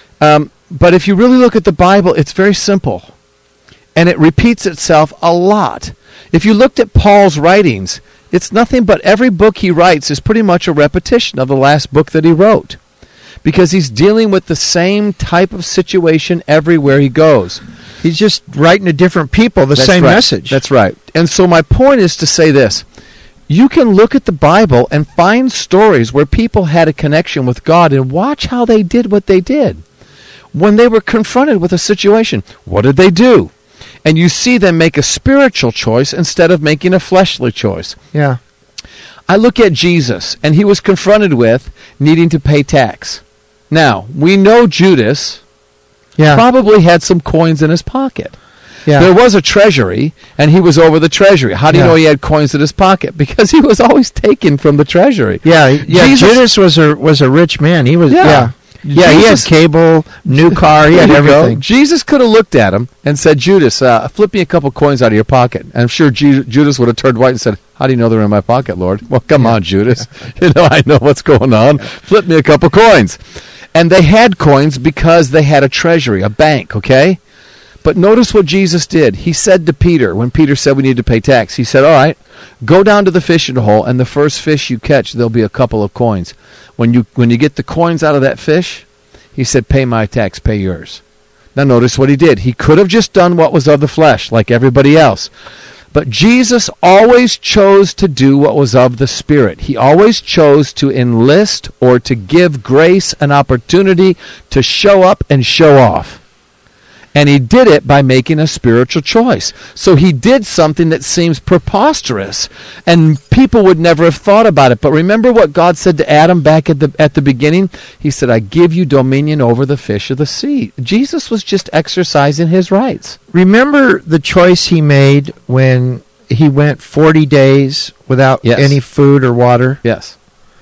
But if you really look at the Bible, it's very simple, and it repeats itself a lot. If you looked at Paul's writings, it's nothing but every book he writes is pretty much a repetition of the last book that he wrote, because he's dealing with the same type of situation everywhere he goes. He's just writing to different people the same message. That's right. And so my point is to say this. You can look at the Bible and find stories where people had a connection with God and watch how they did what they did. When they were confronted with a situation, what did they do? And you see them make a spiritual choice instead of making a fleshly choice. Yeah. I look at Jesus, and he was confronted with needing to pay tax. Now, we know Judas probably had some coins in his pocket. Yeah. There was a treasury, and he was over the treasury. How do you know he had coins in his pocket? Because he was always taken from the treasury. Yeah. Judas was a rich man. He was. Yeah. He had cable, new car. He had everything. Jesus could have looked at him and said, "Judas, flip me a couple coins out of your pocket." And I'm sure Judas would have turned white and said, "How do you know they're in my pocket, Lord?" Well, come on, Judas. I know what's going on. Flip me a couple coins. And they had coins because they had a treasury, a bank, okay? But notice what Jesus did. He said to Peter, when Peter said we need to pay tax, he said, all right, go down to the fishing hole, and the first fish you catch, there'll be a couple of coins. When you get the coins out of that fish, he said, pay my tax, pay yours. Now notice what he did. He could have just done what was of the flesh, like everybody else. But Jesus always chose to do what was of the Spirit. He always chose to enlist or to give grace an opportunity to show up and show off. And he did it by making a spiritual choice. So he did something that seems preposterous, and people would never have thought about it. But remember what God said to Adam back at the beginning? He said, I give you dominion over the fish of the sea. Jesus was just exercising his rights. Remember the choice he made when he went 40 days without any food or water? Yes.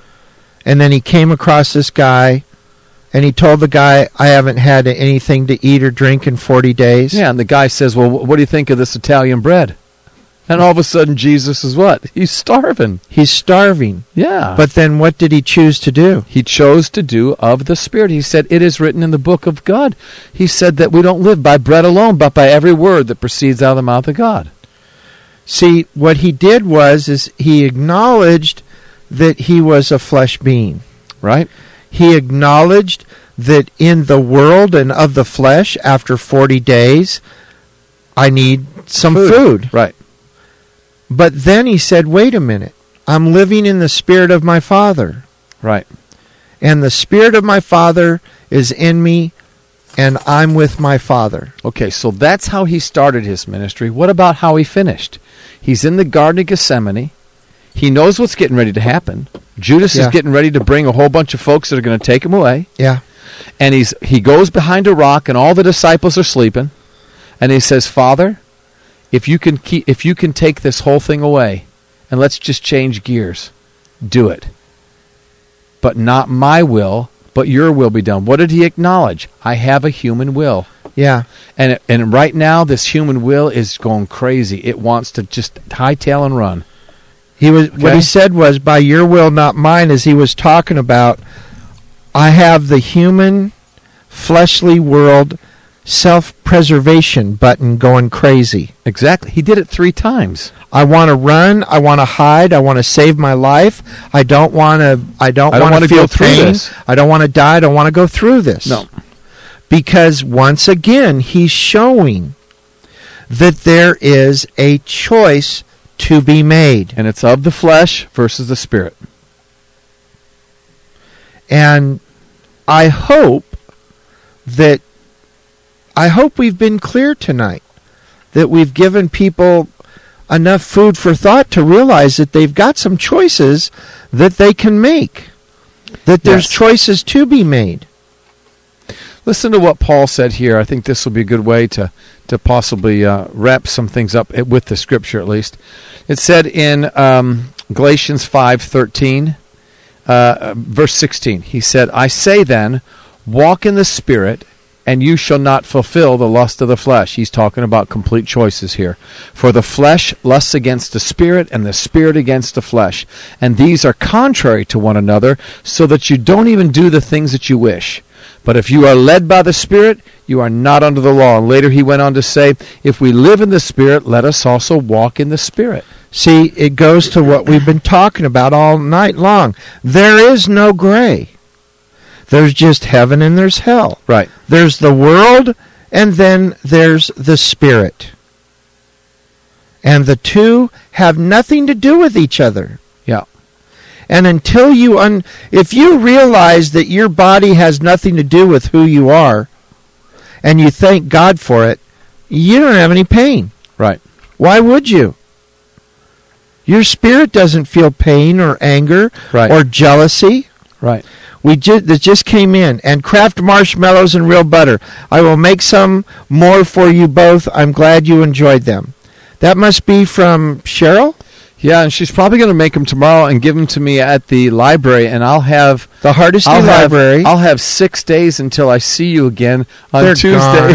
And then he came across this guy, and he told the guy, I haven't had anything to eat or drink in 40 days. Yeah, and the guy says, well, what do you think of this Italian bread? And all of a sudden, Jesus is what? He's starving. He's starving. Yeah. But then what did he choose to do? He chose to do of the Spirit. He said, it is written in the book of God. He said that we don't live by bread alone, but by every word that proceeds out of the mouth of God. See, what he did is he acknowledged that he was a flesh being. Right. He acknowledged that in the world and of the flesh, after 40 days, I need some food. Right. But then he said, wait a minute. I'm living in the Spirit of my Father. Right. And the Spirit of my Father is in me, and I'm with my Father. Okay, so that's how he started his ministry. What about how he finished? He's in the Garden of Gethsemane. He knows what's getting ready to happen. Judas is getting ready to bring a whole bunch of folks that are going to take him away. Yeah. And he goes behind a rock, and all the disciples are sleeping. And he says, Father, if you can take this whole thing away, and let's just change gears, do it. But not my will, but your will be done. What did he acknowledge? I have a human will. Yeah. And right now, this human will is going crazy. It wants to just hightail and run. What he said was, by your will, not mine, as he was talking about, I have the human, fleshly world self-preservation button going crazy. Exactly. He did it 3 times. I want to run. I want to hide. I want to save my life. I don't want to feel pain. I don't want to die. I don't want to go through this. No. Because once again, he's showing that there is a choice to be made. And it's of the flesh versus the spirit. And I hope we've been clear tonight, that we've given people enough food for thought to realize that they've got some choices that they can make, that there's choices to be made. Listen to what Paul said here. I think this will be a good way to possibly wrap some things up with the Scripture, at least. It said in Galatians 5:13, verse 16, he said, I say then, walk in the Spirit, and you shall not fulfill the lust of the flesh. He's talking about complete choices here. For the flesh lusts against the Spirit, and the Spirit against the flesh. And these are contrary to one another, so that you don't even do the things that you wish. But if you are led by the Spirit, you are not under the law. And later he went on to say, if we live in the Spirit, let us also walk in the Spirit. See, it goes to what we've been talking about all night long. There is no gray. There's just heaven and there's hell. Right. There's the world, and then there's the Spirit. And the two have nothing to do with each other. Yeah. And until if you realize that your body has nothing to do with who you are, and you thank God for it, you don't have any pain. Right. Why would you? Your spirit doesn't feel pain or anger or jealousy. Right. That just came in. And Kraft marshmallows and real butter. I will make some more for you both. I'm glad you enjoyed them. That must be from Cheryl? Yeah, and she's probably going to make them tomorrow and give them to me at the library, and I'll have the Hardesty Library. I'll have 6 days until I see you again on Tuesday.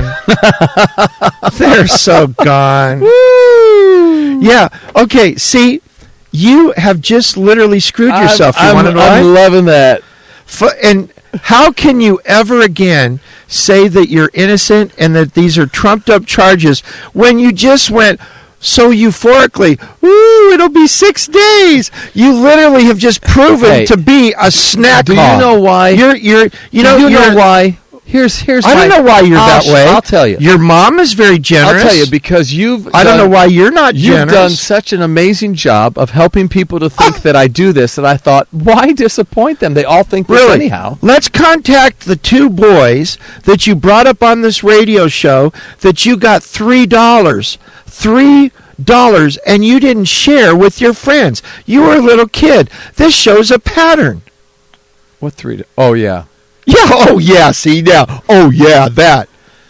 They're so gone. Woo! Yeah. Okay. See, you have just literally screwed yourself. I'm loving that. And how can you ever again say that you're innocent and that these are trumped up charges when you just went so euphorically, "Ooh, it'll be 6 days"? You literally have just proven to be a snack hog. Do you know why? You know why? Here's I don't know why you're that way. I'll tell you. Your mom is very generous. I'll tell you, because I don't know why you're not generous. You've done such an amazing job of helping people to think that I do this, that I thought, why disappoint them? They all think this anyhow. Let's contact the 2 boys that you brought up on this radio show that you got $3. $3, and you didn't share with your friends. You were a little kid. This shows a pattern. What 3? Oh, yeah. Yeah, oh yeah, see now. Oh yeah, that.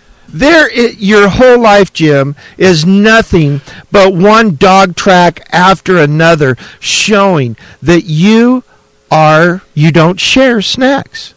Your whole life, Jim, is nothing but one dog track after another showing that you don't share snacks.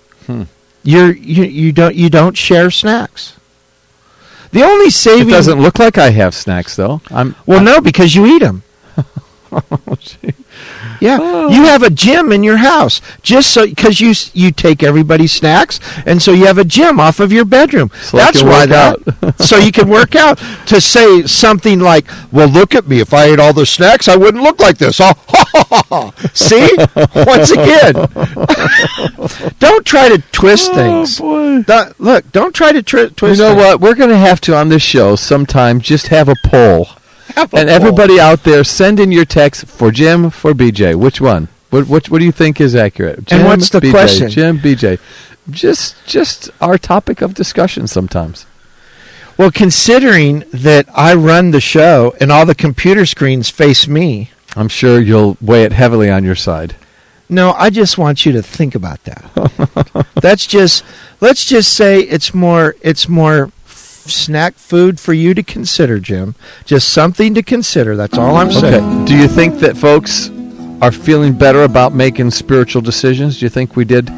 You don't share snacks. The only saving... It doesn't look like I have snacks, though. No, because you eat them. Yeah, you have a gym in your house just so because you take everybody's snacks, and so you have a gym off of your bedroom. So that's why so you can work out. To say something like, "Well, look at me. If I ate all the snacks, I wouldn't look like this." Oh, see, once again, don't try to twist things. Boy. Don't try to twist. You know what? We're going to have to on this show sometime just have a poll. Everybody out there, send in your text for Jim, for BJ. Which one? What do you think is accurate? Jim, and what's the BJ, question? Jim, BJ. Just our topic of discussion sometimes. Well, considering that I run the show and all the computer screens face me, I'm sure you'll weigh it heavily on your side. No, I just want you to think about that. Let's just say it's more snack food for you to consider, Jim. Just something to consider. That's all I'm saying. Okay. Do you think that folks are feeling better about making spiritual decisions? Do you think we did?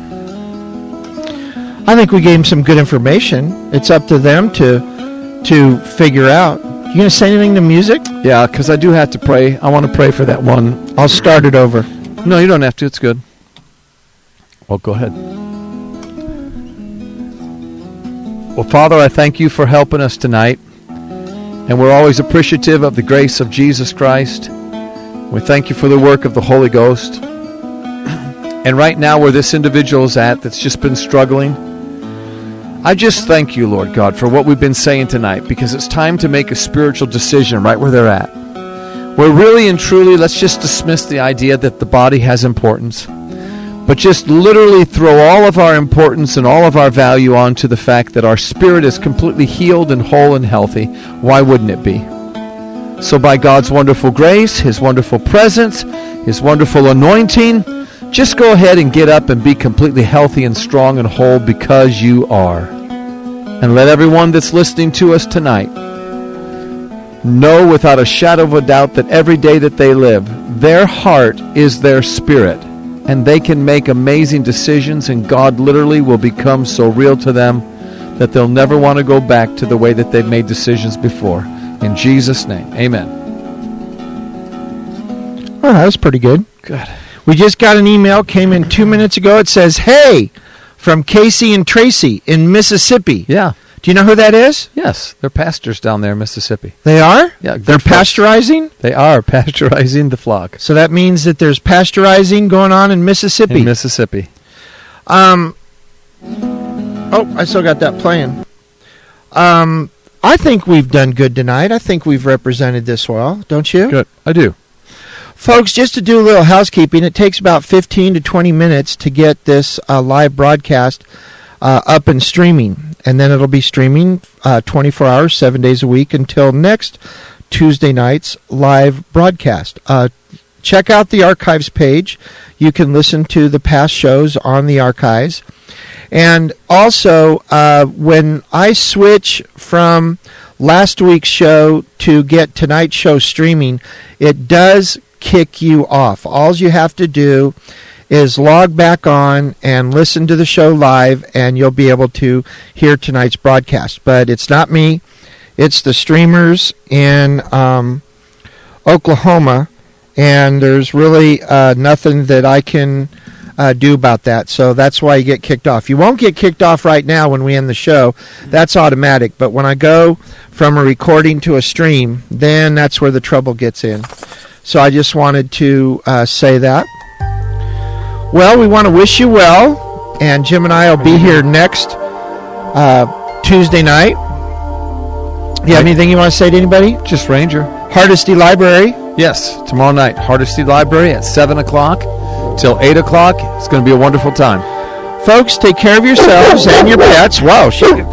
I think we gave them some good information. It's up to them to figure out. You going to say anything to music? Yeah, because I do have to pray. I want to pray for that one. I'll start it over. No, you don't have to. It's good. Well, go ahead. Well, Father, I thank you for helping us tonight. And we're always appreciative of the grace of Jesus Christ. We thank you for the work of the Holy Ghost. And right now where this individual is at that's just been struggling, I just thank you, Lord God, for what we've been saying tonight, because it's time to make a spiritual decision right where they're at. Where really and truly, let's just dismiss the idea that the body has importance, but just literally throw all of our importance and all of our value onto the fact that our spirit is completely healed and whole and healthy. Why wouldn't it be? So by God's wonderful grace, His wonderful presence, His wonderful anointing, just go ahead and get up and be completely healthy and strong and whole because you are. And let everyone that's listening to us tonight know without a shadow of a doubt that every day that they live, their heart is their spirit. And they can make amazing decisions, and God literally will become so real to them that they'll never want to go back to the way that they've made decisions before. In Jesus' name, amen. Oh, that was pretty good. Good. We just got an email, came in 2 minutes ago. It says, "Hey, from Casey and Tracy in Mississippi." Yeah. Do you know who that is? Yes, they're pastors down there in Mississippi. They are? Yeah. They're pasteurizing? They are pasteurizing the flock. So that means that there's pasteurizing going on in Mississippi. In Mississippi. Oh, I still got that playing. I think we've done good tonight. I think we've represented this well, don't you? Good. I do. Folks, just to do a little housekeeping, it takes about 15 to 20 minutes to get this live broadcast up and streaming. And then it'll be streaming 24 hours, 7 days a week until next Tuesday night's live broadcast. Check out the archives page. You can listen to the past shows on the archives. And also, when I switch from last week's show to get tonight's show streaming, it does kick you off. All you have to do is log back on and listen to the show live, and you'll be able to hear tonight's broadcast. But it's not me. It's the streamers in Oklahoma, and there's really nothing that I can do about that. So that's why you get kicked off. You won't get kicked off right now when we end the show. That's automatic. But when I go from a recording to a stream, then that's where the trouble gets in. So I just wanted to say that. Well, we want to wish you well, and Jim and I will be here next Tuesday night. You have anything you want to say to anybody? Just Ranger. Hardesty Library. Yes, tomorrow night, Hardesty Library at 7 o'clock till 8 o'clock. It's going to be a wonderful time. Folks, take care of yourselves and your pets. Wow,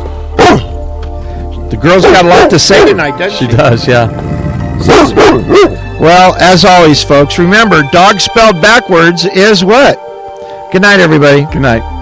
the girl's got a lot to say tonight, doesn't she? She does, yeah. Well, as always, folks, remember, dog spelled backwards is what? Good night, everybody. Good night.